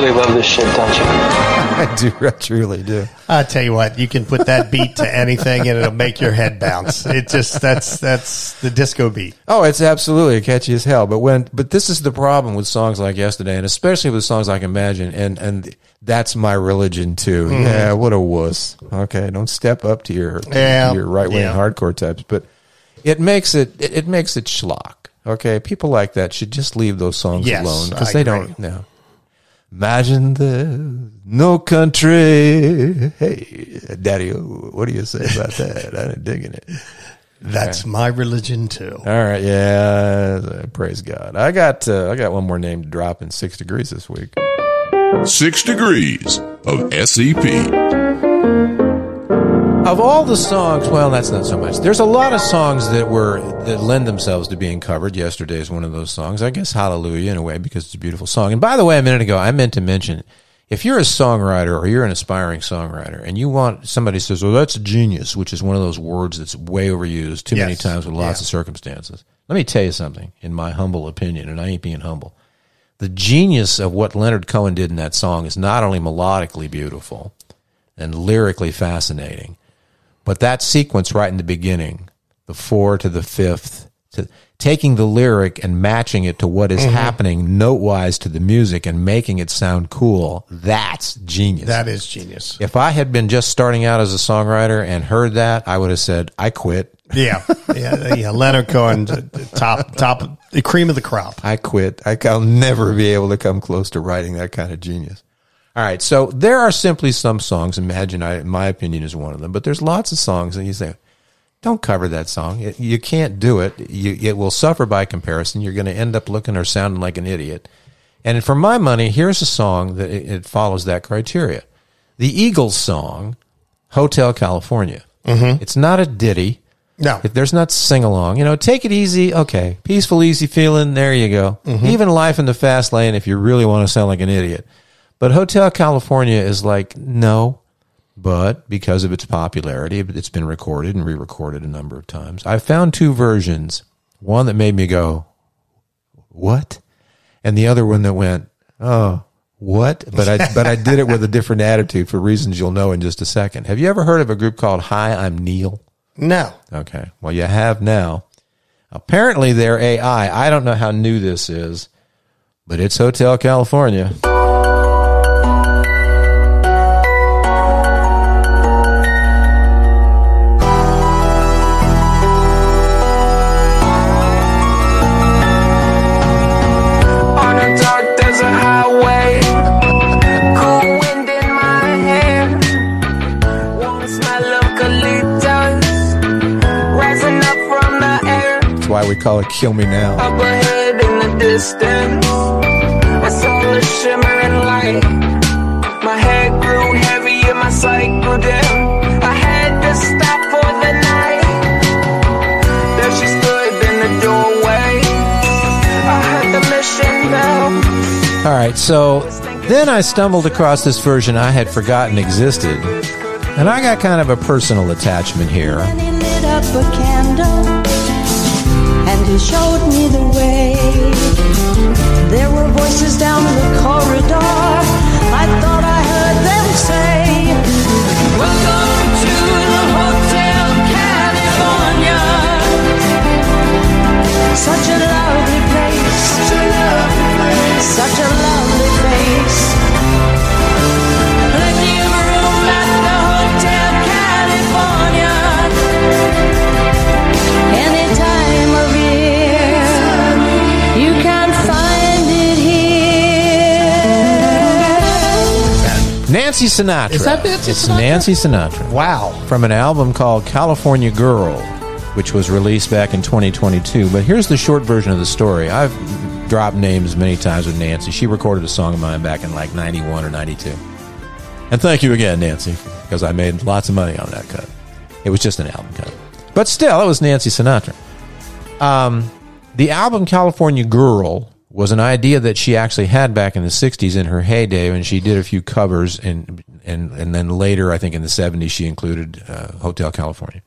really love this shit, don't you? I do. I truly do. I tell you what, you can put that beat to anything and it'll make your head bounce. It just that's that's the disco beat. Oh, it's absolutely catchy as hell. But when but this is the problem with songs like Yesterday, and especially with songs like Imagine, and and That's My Religion too. Mm-hmm. Yeah, what a wuss. Okay, don't step up to your yeah. to your right wing yeah. hardcore types, but it makes it, it it makes it schlock. Okay, people like that should just leave those songs yes, alone because I they agree. don't know. Imagine there's no country. Hey, Daddy, what do you say about that? I'm digging it. That's right. My religion too. All right, yeah, praise God. I got uh, I got one more name to drop in Six Degrees this week. Six Degrees of S E P. Of all the songs, well, that's not so much. There's a lot of songs that were that lend themselves to being covered. Yesterday is one of those songs. I guess Hallelujah in a way because it's a beautiful song. And by the way, a minute ago, I meant to mention, if you're a songwriter or you're an aspiring songwriter and you want, somebody says, well, that's a genius, which is one of those words that's way overused too yes. many times with lots yeah. of circumstances. Let me tell you something, in my humble opinion, and I ain't being humble. The genius of what Leonard Cohen did in that song is not only melodically beautiful and lyrically fascinating, but that sequence right in the beginning, the four to the fifth, to taking the lyric and matching it to what is mm-hmm. happening note-wise to the music and making it sound cool, that's genius. That is genius. If I had been just starting out as a songwriter and heard that, I would have said, I quit. Yeah, yeah, yeah. Leonard Cohen, top, top, the cream of the crop. I quit. I, I'll never be able to come close to writing that kind of genius. All right, so there are simply some songs. Imagine, I, in my opinion, is one of them. But there's lots of songs that you say, don't cover that song. It, you can't do it. You, it will suffer by comparison. You're going to end up looking or sounding like an idiot. And for my money, here's a song that it, it follows that criteria. The Eagles song, Hotel California. Mm-hmm. It's not a ditty. No. If there's not sing-along. You know, take it easy. Okay. Peaceful, easy feeling. There you go. Mm-hmm. Even Life in the Fast Lane if you really want to sound like an idiot. But Hotel California is like, no, but because of its popularity, it's been recorded and re-recorded a number of times. I found two versions, one that made me go, what? And the other one that went, oh, what? But I but I did it with a different attitude for reasons you'll know in just a second. Have you ever heard of a group called Hi, I'm Neil? No. Okay. Well, you have now. Apparently they're A I. I don't know how new this is, but it's Hotel California. Why we call it Kill Me Now. Up ahead in the distance, I saw a shimmering light. My head grew heavy and my sight grew dim. I had to stop for the night. There she stood in the doorway. I heard the mission bell. All right, so then I stumbled across this version I had forgotten existed, and I got kind of a personal attachment here. And he lit up a candle, and he showed me the way. There were voices down the corridor. I thought I heard them say, welcome to the Hotel California. Such a lovely place. Such a lovely place. Such a lovely place. Plenty of room at the Hotel California. Any time of year, you can find it here. Nancy Sinatra. Is that Nancy It's Sinatra? Nancy Sinatra. Wow. From an album called California Girl, which was released back in twenty twenty-two. But here's the short version of the story. I've dropped names many times with Nancy. She recorded a song of mine back in like ninety-one or ninety-two. And thank you again, Nancy, because I made lots of money on that cut. It was just an album cut. But still, it was Nancy Sinatra. Um, the album California Girl was an idea that she actually had back in the sixties in her heyday when she did a few covers, and and and then later, I think in the seventies, she included uh, Hotel California.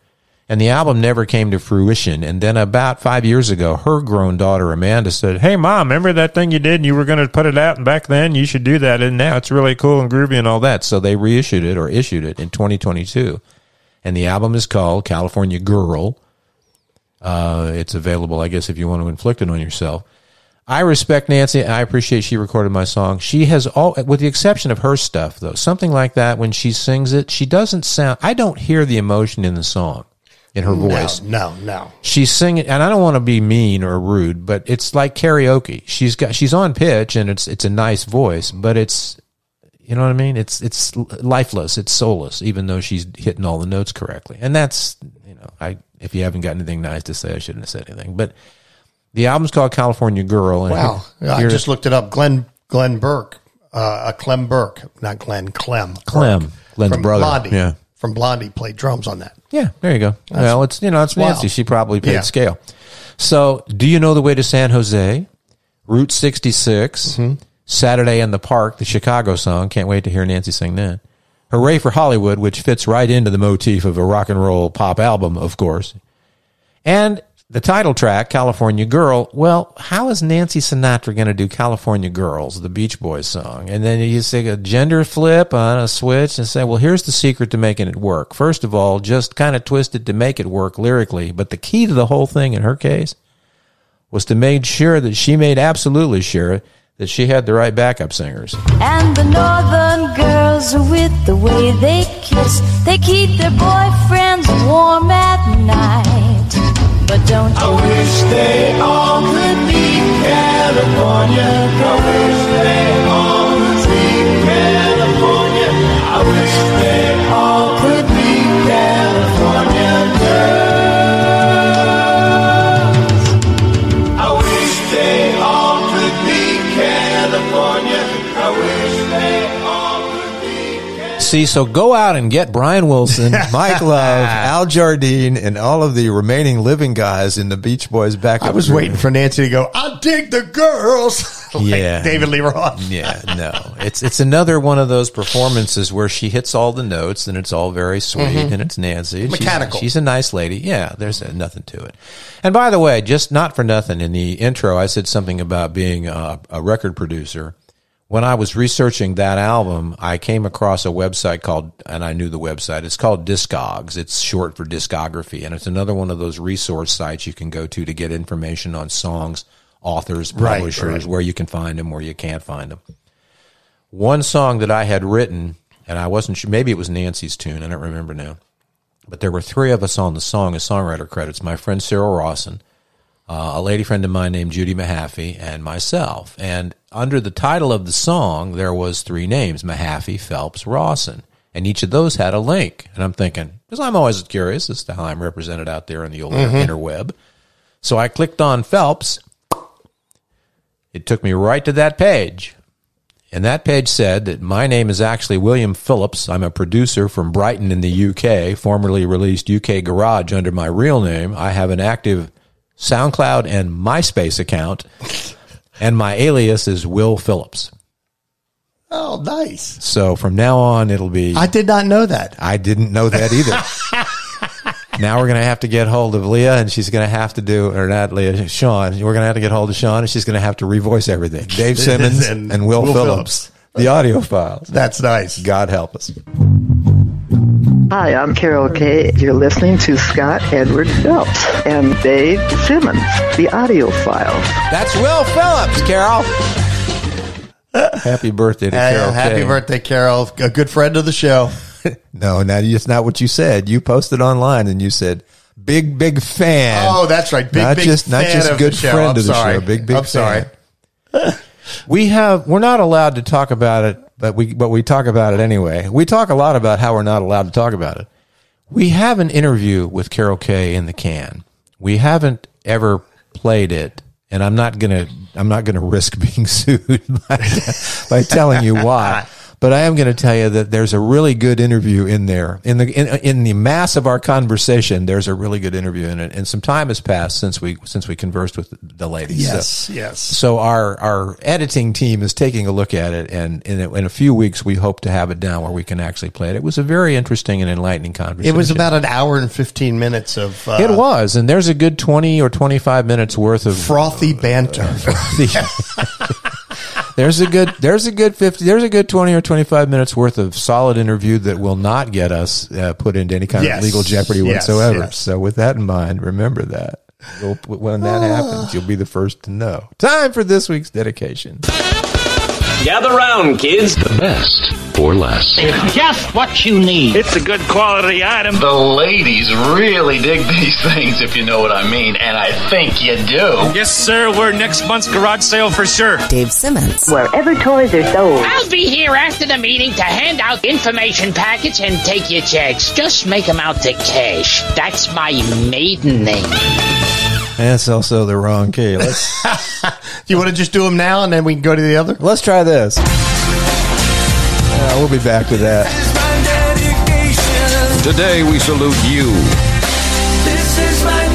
And the album never came to fruition. And then about five years ago, her grown daughter, Amanda, said, hey, Mom, remember that thing you did and you were going to put it out and back then? You should do that. And now it's really cool and groovy and all that. So they reissued it or issued it in twenty twenty-two. And the album is called California Girl. Uh, it's available, I guess, if you want to inflict it on yourself. I respect Nancy. I appreciate she recorded my song. She has all, with the exception of her stuff, though, something like that, when she sings it, she doesn't sound, I don't hear the emotion in the song, in her voice. No, no, no. She's singing, and I don't want to be mean or rude, but it's like karaoke. She's got, she's on pitch, and it's, it's a nice voice, but it's, you know what I mean? It's, it's lifeless. It's soulless, even though she's hitting all the notes correctly. And that's, you know, I, if you haven't got anything nice to say, I shouldn't have said anything, but the album's called California Girl. And wow. Here, I just looked it up. Glenn Glenn Burke, uh, Clem Burke, not Glenn, Clem. Clem. Burke, Glenn's from brother. Blondie. Yeah. From Blondie, played drums on that. Yeah, there you go. That's, well, it's, you know, it's Nancy. Wow. She probably played Yeah. scale. So, Do You Know the Way to San Jose? Route sixty-six. Mm-hmm. Saturday in the Park, the Chicago song. Can't wait to hear Nancy sing that. Hooray for Hollywood, which fits right into the motif of a rock and roll pop album, of course. And the title track, California Girl. Well, how is Nancy Sinatra going to do California Girls, the Beach Boys song? And then you say a gender flip on a switch and say, well, here's the secret to making it work. First of all, just kind of twist it to make it work lyrically. But the key to the whole thing in her case was to make sure that she made absolutely sure that she had the right backup singers. And the northern girls, with the way they kiss, they keep their boyfriends warm at night. But don't you I wish they all could be California. I wish they all could be California. I wish they all could be California girls. I wish they all could be California. I wish they all could be California. See, so go out and get Brian Wilson, Mike Love, Al Jardine, and all of the remaining living guys in the Beach Boys backup. I was group. waiting for Nancy to go, I dig the girls. like Yeah. David Lee Roth. Yeah, no. It's it's another one of those performances where she hits all the notes and it's all very sweet Mhm. and it's Nancy. She's- Mechanical. She's, a nice lady. Yeah, there's uh, nothing to it. And by the way, just not for nothing, in the intro I said something about being a, a record producer. When I was researching that album, I came across a website called, and I knew the website, it's called Discogs. It's short for discography, and it's another one of those resource sites you can go to to get information on songs, authors, Right, publishers, right. where you can find them, where you can't find them. One song that I had written, and I wasn't sure, maybe it was Nancy's tune, I don't remember now, but there were three of us on the song as songwriter credits. My friend Cyril Rawson, Uh, a lady friend of mine named Judy Mahaffey, and myself. And under the title of the song, there was three names, Mahaffey, Phelps, Rawson. And each of those had a link. And I'm thinking, because I'm always curious as to how I'm represented out there in the old Mhm. interweb. So I clicked on Phelps. It took me right to that page. And that page said that my name is actually William Phillips. I'm a producer from Brighton in the U K, formerly released U K Garage under my real name. I have an active SoundCloud and MySpace account, and my alias is Will Phillips. Oh, nice. So from now on, it'll be... I did not know that. I didn't know that either. Now we're going to have to get hold of Leah, and she's going to have to do, or not Leah, Sean. We're going to have to get hold of Sean, and she's going to have to revoice everything. Dave Simmons and, And Will, Will Phillips. Phillips. The audio files. That's nice. God help us. Hi, I'm Carol Kay. You're listening to Scott Edward Phelps and Dave Simmons, the audio files. That's Will Phillips, Carol. Happy birthday to Hey, Carol happy Kay. birthday, Carol. A good friend of the show. No, now it's not what you said. You posted online and you said, big, big fan. Oh, that's right. Big, not big just, fan not just of good the show. friend I'm of the sorry. show. Big, big I'm fan. sorry. We have, we're not allowed to talk about it, but we, but we talk about it anyway. We talk a lot about how we're not allowed to talk about it. We have an interview with Carol Kay in the can. We haven't ever played it, and I'm not gonna, I'm not gonna risk being sued by, by telling you why. But I am going to tell you that there's a really good interview in there. In the in, in the mass of our conversation, there's a really good interview in it. And some time has passed since we since we conversed with the ladies. Yes, so, yes. So our our editing team is taking a look at it, and in a, in a few weeks we hope to have it down where we can actually play it. It was a very interesting and enlightening conversation. It was about an hour and fifteen minutes of. Uh, it was, and there's a good twenty or twenty-five minutes worth of frothy banter. Uh, frothy. There's a good, there's a good fifty, there's a good twenty or twenty-five minutes worth of solid interview that will not get us uh, put into any kind yes. of legal jeopardy yes, whatsoever. Yes. So with that in mind, remember that. You'll, when that happens, you'll be the first to know. Time for this week's dedication. Gather round, kids. The best for less. It's just what you need. It's a good quality item. The ladies really dig these things, if you know what I mean, and I think you do. Yes, sir. We're next month's garage sale for sure. Dave Simmons. Wherever toys are sold. I'll be here after the meeting to hand out information packets and take your checks. Just make them out to cash. That's my maiden name. That's also the wrong key. Let's. Do you want to just do them now and then we can go to the other? Let's try this. Uh, we'll be back to that. Today we salute you. This is my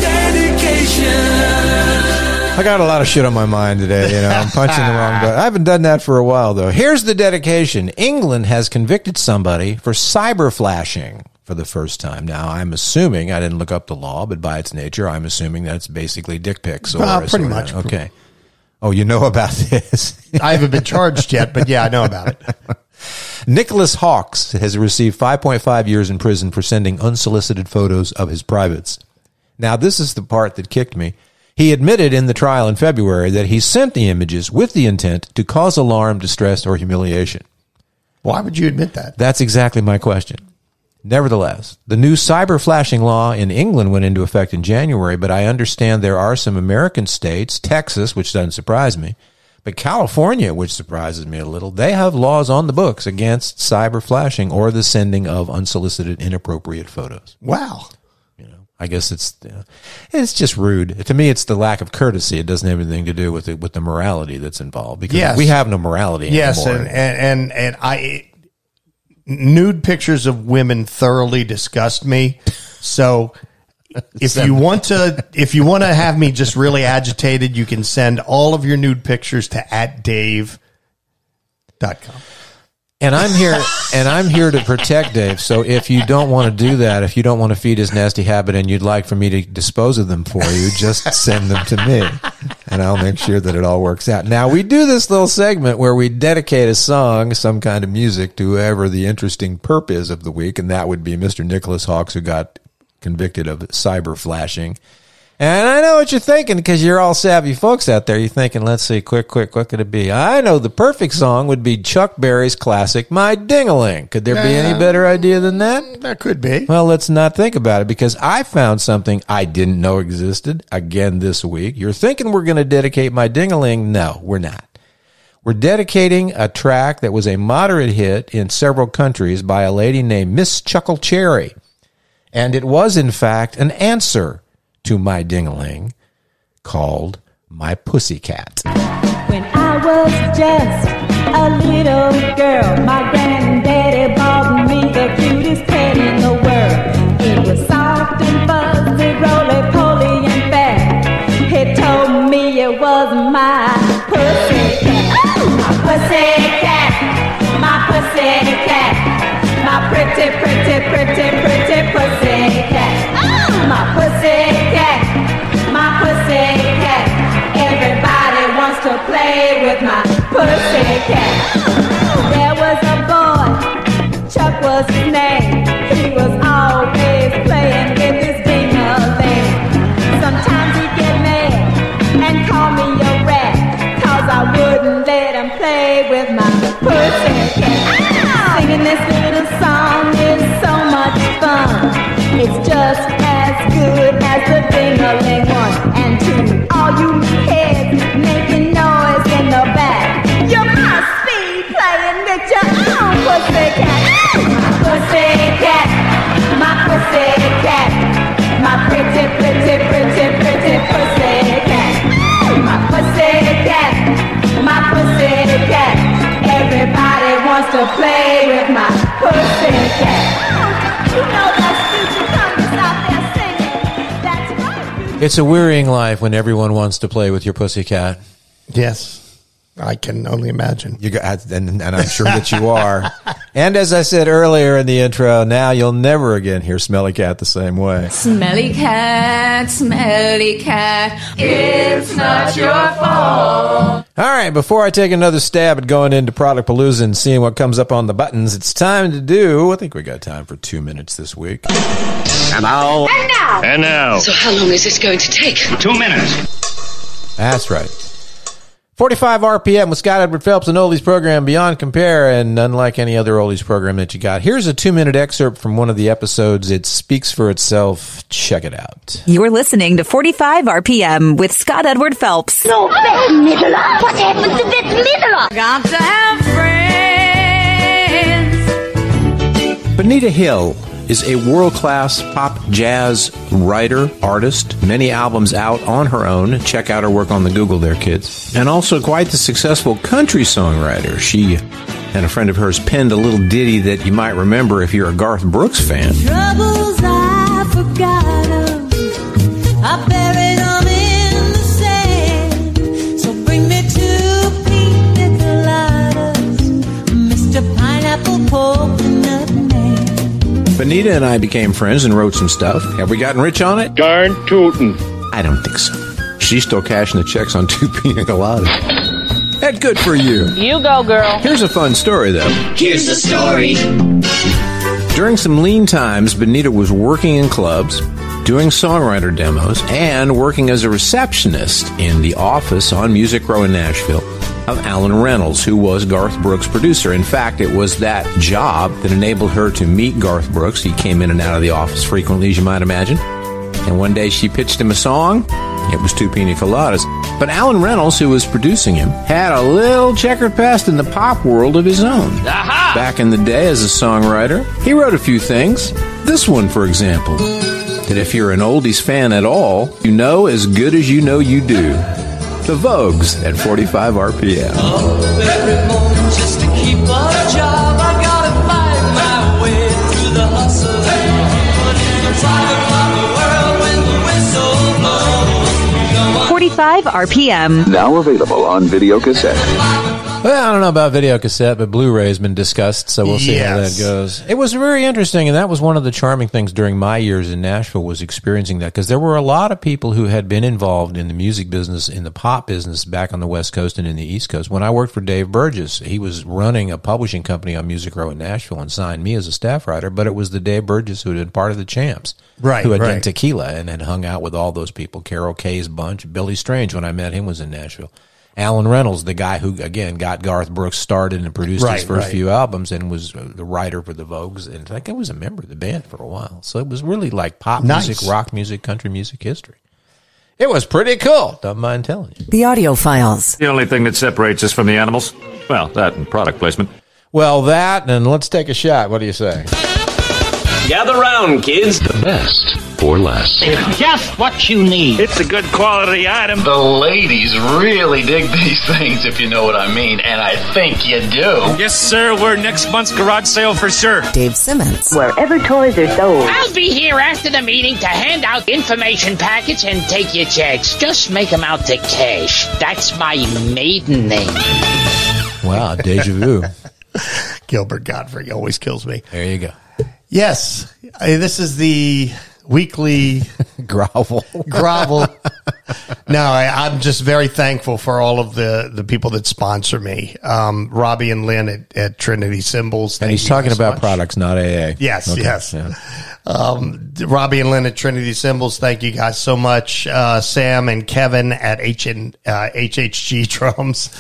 dedication. I got a lot of shit on my mind today. You know, I'm punching the wrong button. I haven't done that for a while, though. Here's the dedication. England has convicted somebody for cyber flashing for the first time. Now, I'm assuming, I didn't look up the law, but by its nature, I'm assuming that's basically dick pics. Or uh, pretty or, much. Okay. Oh, you know about this? I haven't been charged yet, but yeah, I know about it. Nicholas Hawkes has received five point five years in prison for sending unsolicited photos of his privates. Now, this is the part that kicked me. He admitted in the trial in February that he sent the images with the intent to cause alarm, distress, or humiliation. Why would you admit that? That's exactly my question. Nevertheless, the new cyber flashing law in England went into effect in January, but I understand there are some American states, Texas, which doesn't surprise me, but California, which surprises me a little, they have laws on the books against cyber flashing or the sending of unsolicited, inappropriate photos. Wow. You know, I guess it's you know, it's just rude. To me, it's the lack of courtesy. It doesn't have anything to do with it, with the morality that's involved, because yes. we have no morality yes, anymore. Yes, and, and, and I... Nude pictures of women thoroughly disgust me. So if you want to, if you want to have me just really agitated, you can send all of your nude pictures to at dave dot com. And I'm here, and I'm here to protect Dave. So if you don't want to do that, if you don't want to feed his nasty habit and you'd like for me to dispose of them for you, just send them to me and I'll make sure that it all works out. Now, we do this little segment where we dedicate a song, some kind of music, to whoever the interesting perp is of the week. And that would be Mister Nicholas Hawkes, who got convicted of cyber flashing. And I know what you're thinking, because you're all savvy folks out there. You're thinking, let's see, quick, quick, what could it be? I know the perfect song would be Chuck Berry's classic, My Ding-a-ling. Could there be any better idea than that? That could be. Well, let's not think about it, because I found something I didn't know existed again this week. You're thinking we're going to dedicate My Ding-a-ling? No, we're not. We're dedicating a track that was a moderate hit in several countries by a lady named Miss Chuckle Cherry. And it was, in fact, an answer to My Ding-a-ling, called My Pussycat. When I was just a little girl, my granddaddy bought me the cutest pet in the world. It was soft and fuzzy, roly-poly and fat. He told me it was my pussycat. Oh, my pussycat, my pussycat, my pretty, pretty, pretty, pretty pussycat. Oh, my pussycat. Everybody wants to play with my pussycat. There was a boy, Chuck was his name. He was always playing with his ding-a-ling. Sometimes he'd get mad and call me a rat, 'cause I wouldn't let him play with my pussycat. Singing this little song is so much fun. It's just as good as the ding-a-ling one. And to all you kids making noise in the back, you must be playing with your own pussycat. My pussycat, my pussycat, my pretty, pretty, pretty, pretty pussycat. My pussycat, my pussycat. Everybody wants to play It's a wearying life when everyone wants to play with your pussycat. Yes. I can only imagine. You got, and, and I'm sure that you are. And as I said earlier in the intro, now you'll never again hear Smelly Cat the same way. Smelly cat, smelly cat, it's not your fault. All right, before I take another stab at going into Product Palooza and seeing what comes up on the buttons, it's time to do, I think we got time for two minutes this week. And now. And now. And now. So how long is this going to take? Two minutes. That's right. forty-five R P M with Scott Edward Phelps, an oldies program beyond compare, and unlike any other oldies program that you got. Here's a two-minute excerpt from one of the episodes. It speaks for itself. Check it out. You're listening to forty-five R P M with Scott Edward Phelps. No, Bette Midler. What happened to Bette Midler? Got to have friends. Bonita Hill is a world-class pop jazz writer, artist, many albums out on her own. Check out her work on the Google there, kids. And also quite the successful country songwriter. She and a friend of hers penned a little ditty that you might remember if you're a Garth Brooks fan. Troubles I forgot them, I buried them in the sand. So bring me two pina coladas, Mister Pineapple Coconut Man. Bonita and I became friends and wrote some stuff. Have we gotten rich on it? Darn tootin'. I don't think so. She's still cashing the checks on two pina coladas. That's good for you. You go, girl. Here's a fun story, though. Here's the story. During some lean times, Bonita was working in clubs, doing songwriter demos, and working as a receptionist in the office on Music Row in Nashville of Alan Reynolds, who was Garth Brooks' producer. In fact, it was that job that enabled her to meet Garth Brooks. He came in and out of the office frequently, as you might imagine. And one day she pitched him a song. It was Two Pina Coladas. But Alan Reynolds, who was producing him, had a little checkered past in the pop world of his own. Aha! Back in the day as a songwriter, he wrote a few things. This one, for example, that if you're an oldies fan at all, you know as good as you know you do. The Vogues at forty-five R P M. Oh, every moment just to keep a job, I gotta find my way through the hustle. But in the private of the world, when the whistle blows, forty-five R P M. Now available on video cassette. Well, I don't know about video cassette, but Blu-ray has been discussed, so we'll see Yes. how that goes. It was very interesting, and that was one of the charming things during my years in Nashville was experiencing that, because there were a lot of people who had been involved in the music business, in the pop business back on the West Coast and in the East Coast. When I worked for Dave Burgess, he was running a publishing company on Music Row in Nashville and signed me as a staff writer, but it was the Dave Burgess who had been part of the Champs, Right, who had done right. Tequila and had hung out with all those people. Carol Kay's bunch. Billy Strange, when I met him, was in Nashville. Alan Reynolds, the guy who, again, got Garth Brooks started and produced Right, his first right. few albums and was uh, the writer for the Vogues. And in fact, I was a member of the band for a while. So it was really like pop Nice. music, rock music, country music history. It was pretty cool. Don't mind telling you. The audio files. The only thing that separates us from the animals, well, that and product placement. Well, that, and let's take a shot. What do you say? Gather round, kids. The best for less. Just what you need. It's a good quality item. The ladies really dig these things, if you know what I mean, and I think you do. Yes, sir. We're next month's garage sale for sure. Dave Simmons. Wherever toys are sold. I'll be here after the meeting to hand out information packets and take your checks. Just make them out to cash. That's my maiden name. Wow, deja vu. Gilbert Godfrey always kills me. There you go. Yes, I, this is the weekly Grovel. grovel. No, I, I'm just very thankful for all of the, the people that sponsor me. Um, Robbie and Lynn at, at Trinity Symbols. And thank he's you talking guys about much. products, not A A. Yes, Okay, yes. yeah. Um, Robbie and Lynn at Trinity Symbols, thank you guys so much. Uh, Sam and Kevin at H and uh, H H G Drums,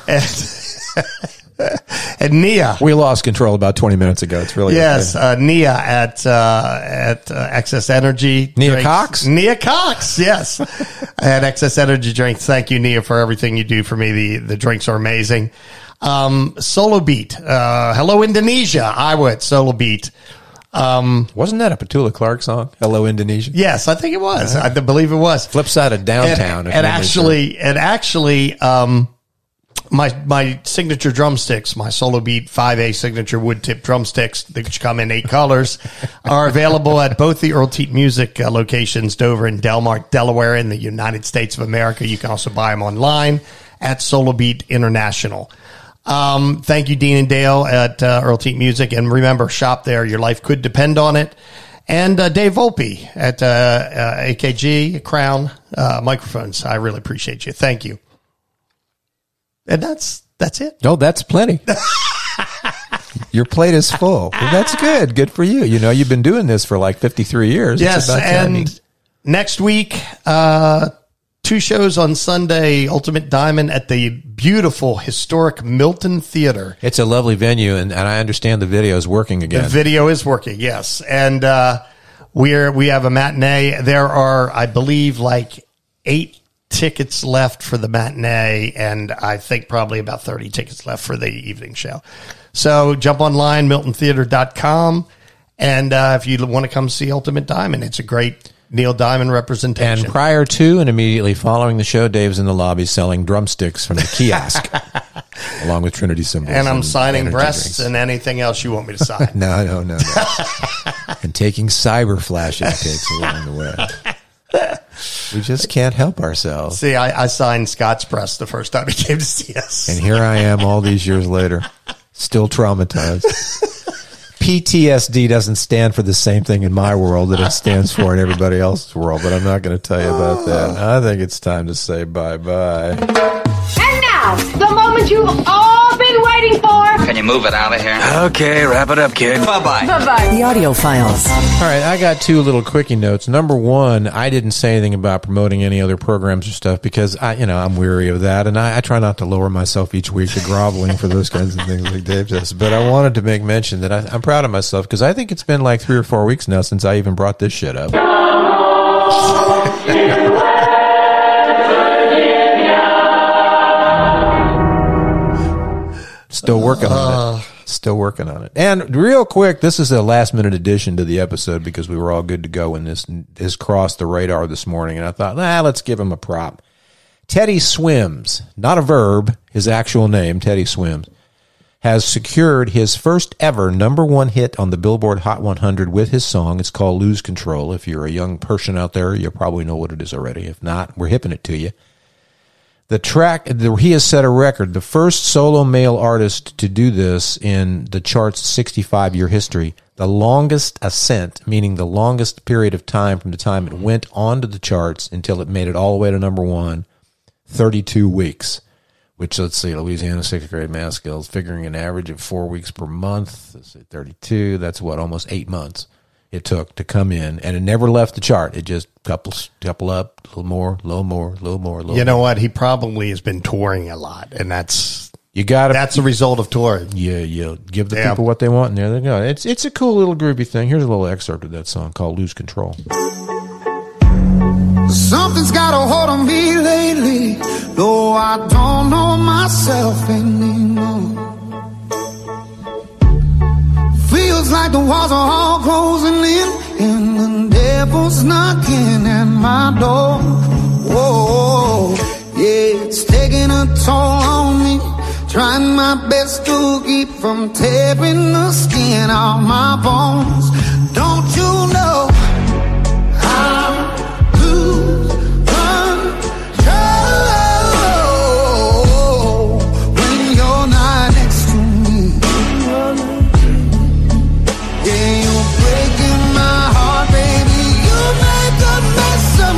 and, and Nia. We lost control about twenty minutes ago. It's really Yes, okay. uh, Nia at uh, at uh, Excess Energy. Nia Drinks. Cox? Nia Cox, yes. At Excess Energy Drinks. Thank you, Nia, for everything you do for me. The the drinks are amazing. Um, Solo Beat. Uh, hello, Indonesia. I would Solo Beat. Um, Wasn't that a Petula Clark song? Hello, Indonesia? yes, I think it was. I believe it was. Flip side of downtown. And, if and memory actually, and actually, um, my my signature drumsticks, my Solo Beat five A signature wood tip drumsticks, which come in eight colors, are available at both the Earl Teat Music uh, locations, Dover and Delmar, Delaware, in the United States of America. You can also buy them online at Solo Beat International. Um, thank you, Dean and Dale at uh, Earl Teat Music. And remember, shop there. Your life could depend on it. And uh, Dave Volpe at uh, uh, A K G, Crown uh, Microphones. I really appreciate you. Thank you. And that's that's it. No, that's plenty. Your plate is full. Well, that's good. Good for you. You know, you've been doing this for like fifty-three years. Yes, and next week, uh, two shows on Sunday, Ultimate Diamond at the beautiful, historic Milton Theater. It's a lovely venue, and, and I understand the video is working again. The video is working, yes. And uh, we're we have a matinee. There are, I believe, like eight tickets left for the matinee, and I think probably about thirty tickets left for the evening show. So jump online, milton theater dot com, and uh, if you want to come see Ultimate Diamond, it's a great Neil Diamond representation. And prior to and immediately following the show, Dave's in the lobby selling drumsticks from the kiosk, along with Trinity cymbals. And I'm and signing breasts drinks. and anything else you want me to sign. no, no, no, no. And taking cyber flashing pics along the way. We just can't help ourselves. See, I, I signed Scott's breast the first time he came to see us. And here I am all these years later, still traumatized. P T S D doesn't stand for the same thing in my world that it stands for in everybody else's world, but I'm not going to tell you about that. I think it's time to say bye-bye. And now, the moment you've all been waiting for. Can you move it out of here? Okay, wrap it up, kid. Bye-bye. Bye-bye. The audio files. All right, I got two little quickie notes. Number one, I didn't say anything about promoting any other programs or stuff because I, you know, I'm weary of that, and I, I try not to lower myself each week to groveling for those kinds of things like Dave does. But I wanted to make mention that I, I'm proud of myself because I think it's been like three or four weeks now since I even brought this shit up. Still working on it. Still working on it. And real quick, this is a last minute addition to the episode because we were all good to go when this this crossed the radar this morning. And I thought, ah, let's give him a prop. Teddy Swims, not a verb, his actual name, Teddy Swims, has secured his first ever number one hit on the Billboard Hot one hundred with his song. It's called Lose Control. If you're a young person out there, you probably know what it is already. If not, we're hipping it to you. The track, the, he has set a record, the first solo male artist to do this in the chart's sixty-five-year history. The longest ascent, meaning the longest period of time from the time it went onto the charts until it made it all the way to number one, thirty-two weeks. Which, let's see, Louisiana sixth grade math skills, figuring an average of four weeks per month, let's see, thirty-two, that's what, almost eight months it took to come in, and it never left the chart. It just couple, couple up, a little more, a little more, a little more, a little You know more. what? He probably has been touring a lot, and that's You got that's a result of touring. Yeah, yeah. Give the Yeah. people what they want, and there they go. It's it's a cool little groovy thing. Here's a little excerpt of that song called "Lose Control." Something's got a hold on me lately, though I don't know myself anymore. Feels like the walls are all closing in, and the devil's knocking at my door. Whoa, yeah, it's taking a toll on me. Trying my best to keep from tearing the skin off my bones. Don't you know I'm lose control when you're not next to me? Yeah, you're breaking my heart, baby. You make a mess of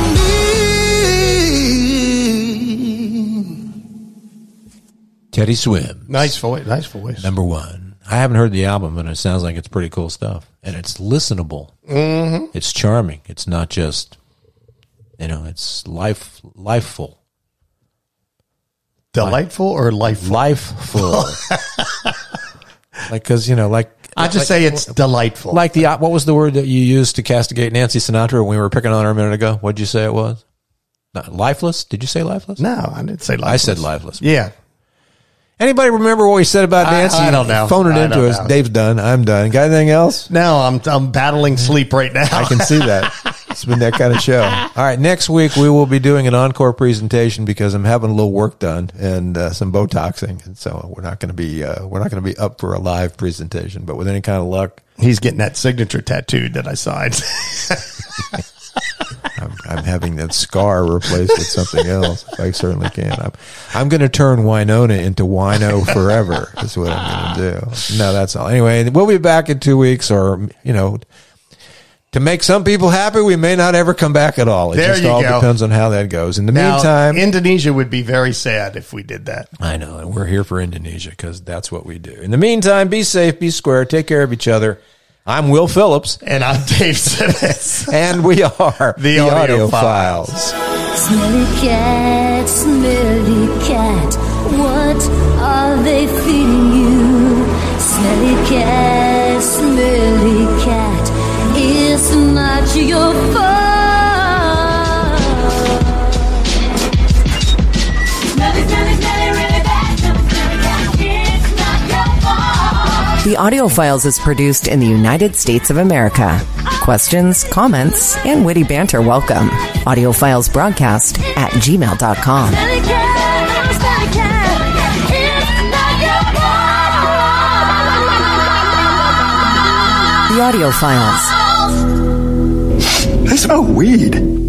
me. Teddy Swims. Nice voice. Nice voice. Number one. I haven't heard the album, but it sounds like it's pretty cool stuff. And it's listenable. Mm-hmm. It's charming. It's not just, you know, it's life, lifeful. Delightful or lifeful? Lifeful. Like, because, you know, like. I just like, say it's delightful. Like the, what was the word that you used to castigate Nancy Sinatra when we were picking on her a minute ago? What did you say it was? Not, lifeless? Did you say lifeless? No, I didn't say lifeless. I said lifeless. Yeah. Anybody remember what we said about I- Nancy? I don't know. Phone it I into don't us. know. Dave's done. I'm done. Got anything else? No, I'm I'm battling sleep right now. I can see that. It's been that kind of show. All right, next week we will be doing an encore presentation because I'm having a little work done and uh, some Botoxing, and so we're not going to be uh, we're not going to be up for a live presentation. But with any kind of luck, he's getting that signature tattooed that I signed. I'm, I'm having that scar replaced with something else. I certainly can. I'm, I'm going to turn Winona into Wino forever. Is what I'm going to do. No, that's all. Anyway, we'll be back in two weeks, or you know. To make some people happy, we may not ever come back at all. It there just you all go. depends on how that goes. In the now, meantime, Indonesia would be very sad if we did that. I know, and we're here for Indonesia because that's what we do. In the meantime, be safe, be square, take care of each other. I'm Will Phillips. And I'm Dave Simmons. And we are the, the Audio, Audio Files. Files. Smelly cat, smelly cat, what are they feeding you? Smelly cat, smelly cat, it's not your fault. Smelly, smelly, smelly, really bad. Smelly cat, it's not your fault. The Audio Files is produced in the United States of America. Questions, comments, and witty banter welcome. Audio Files broadcast at gmail dot com. Smelly cat, smelly cat, it's not your fault. The Audio Files. I smell weed.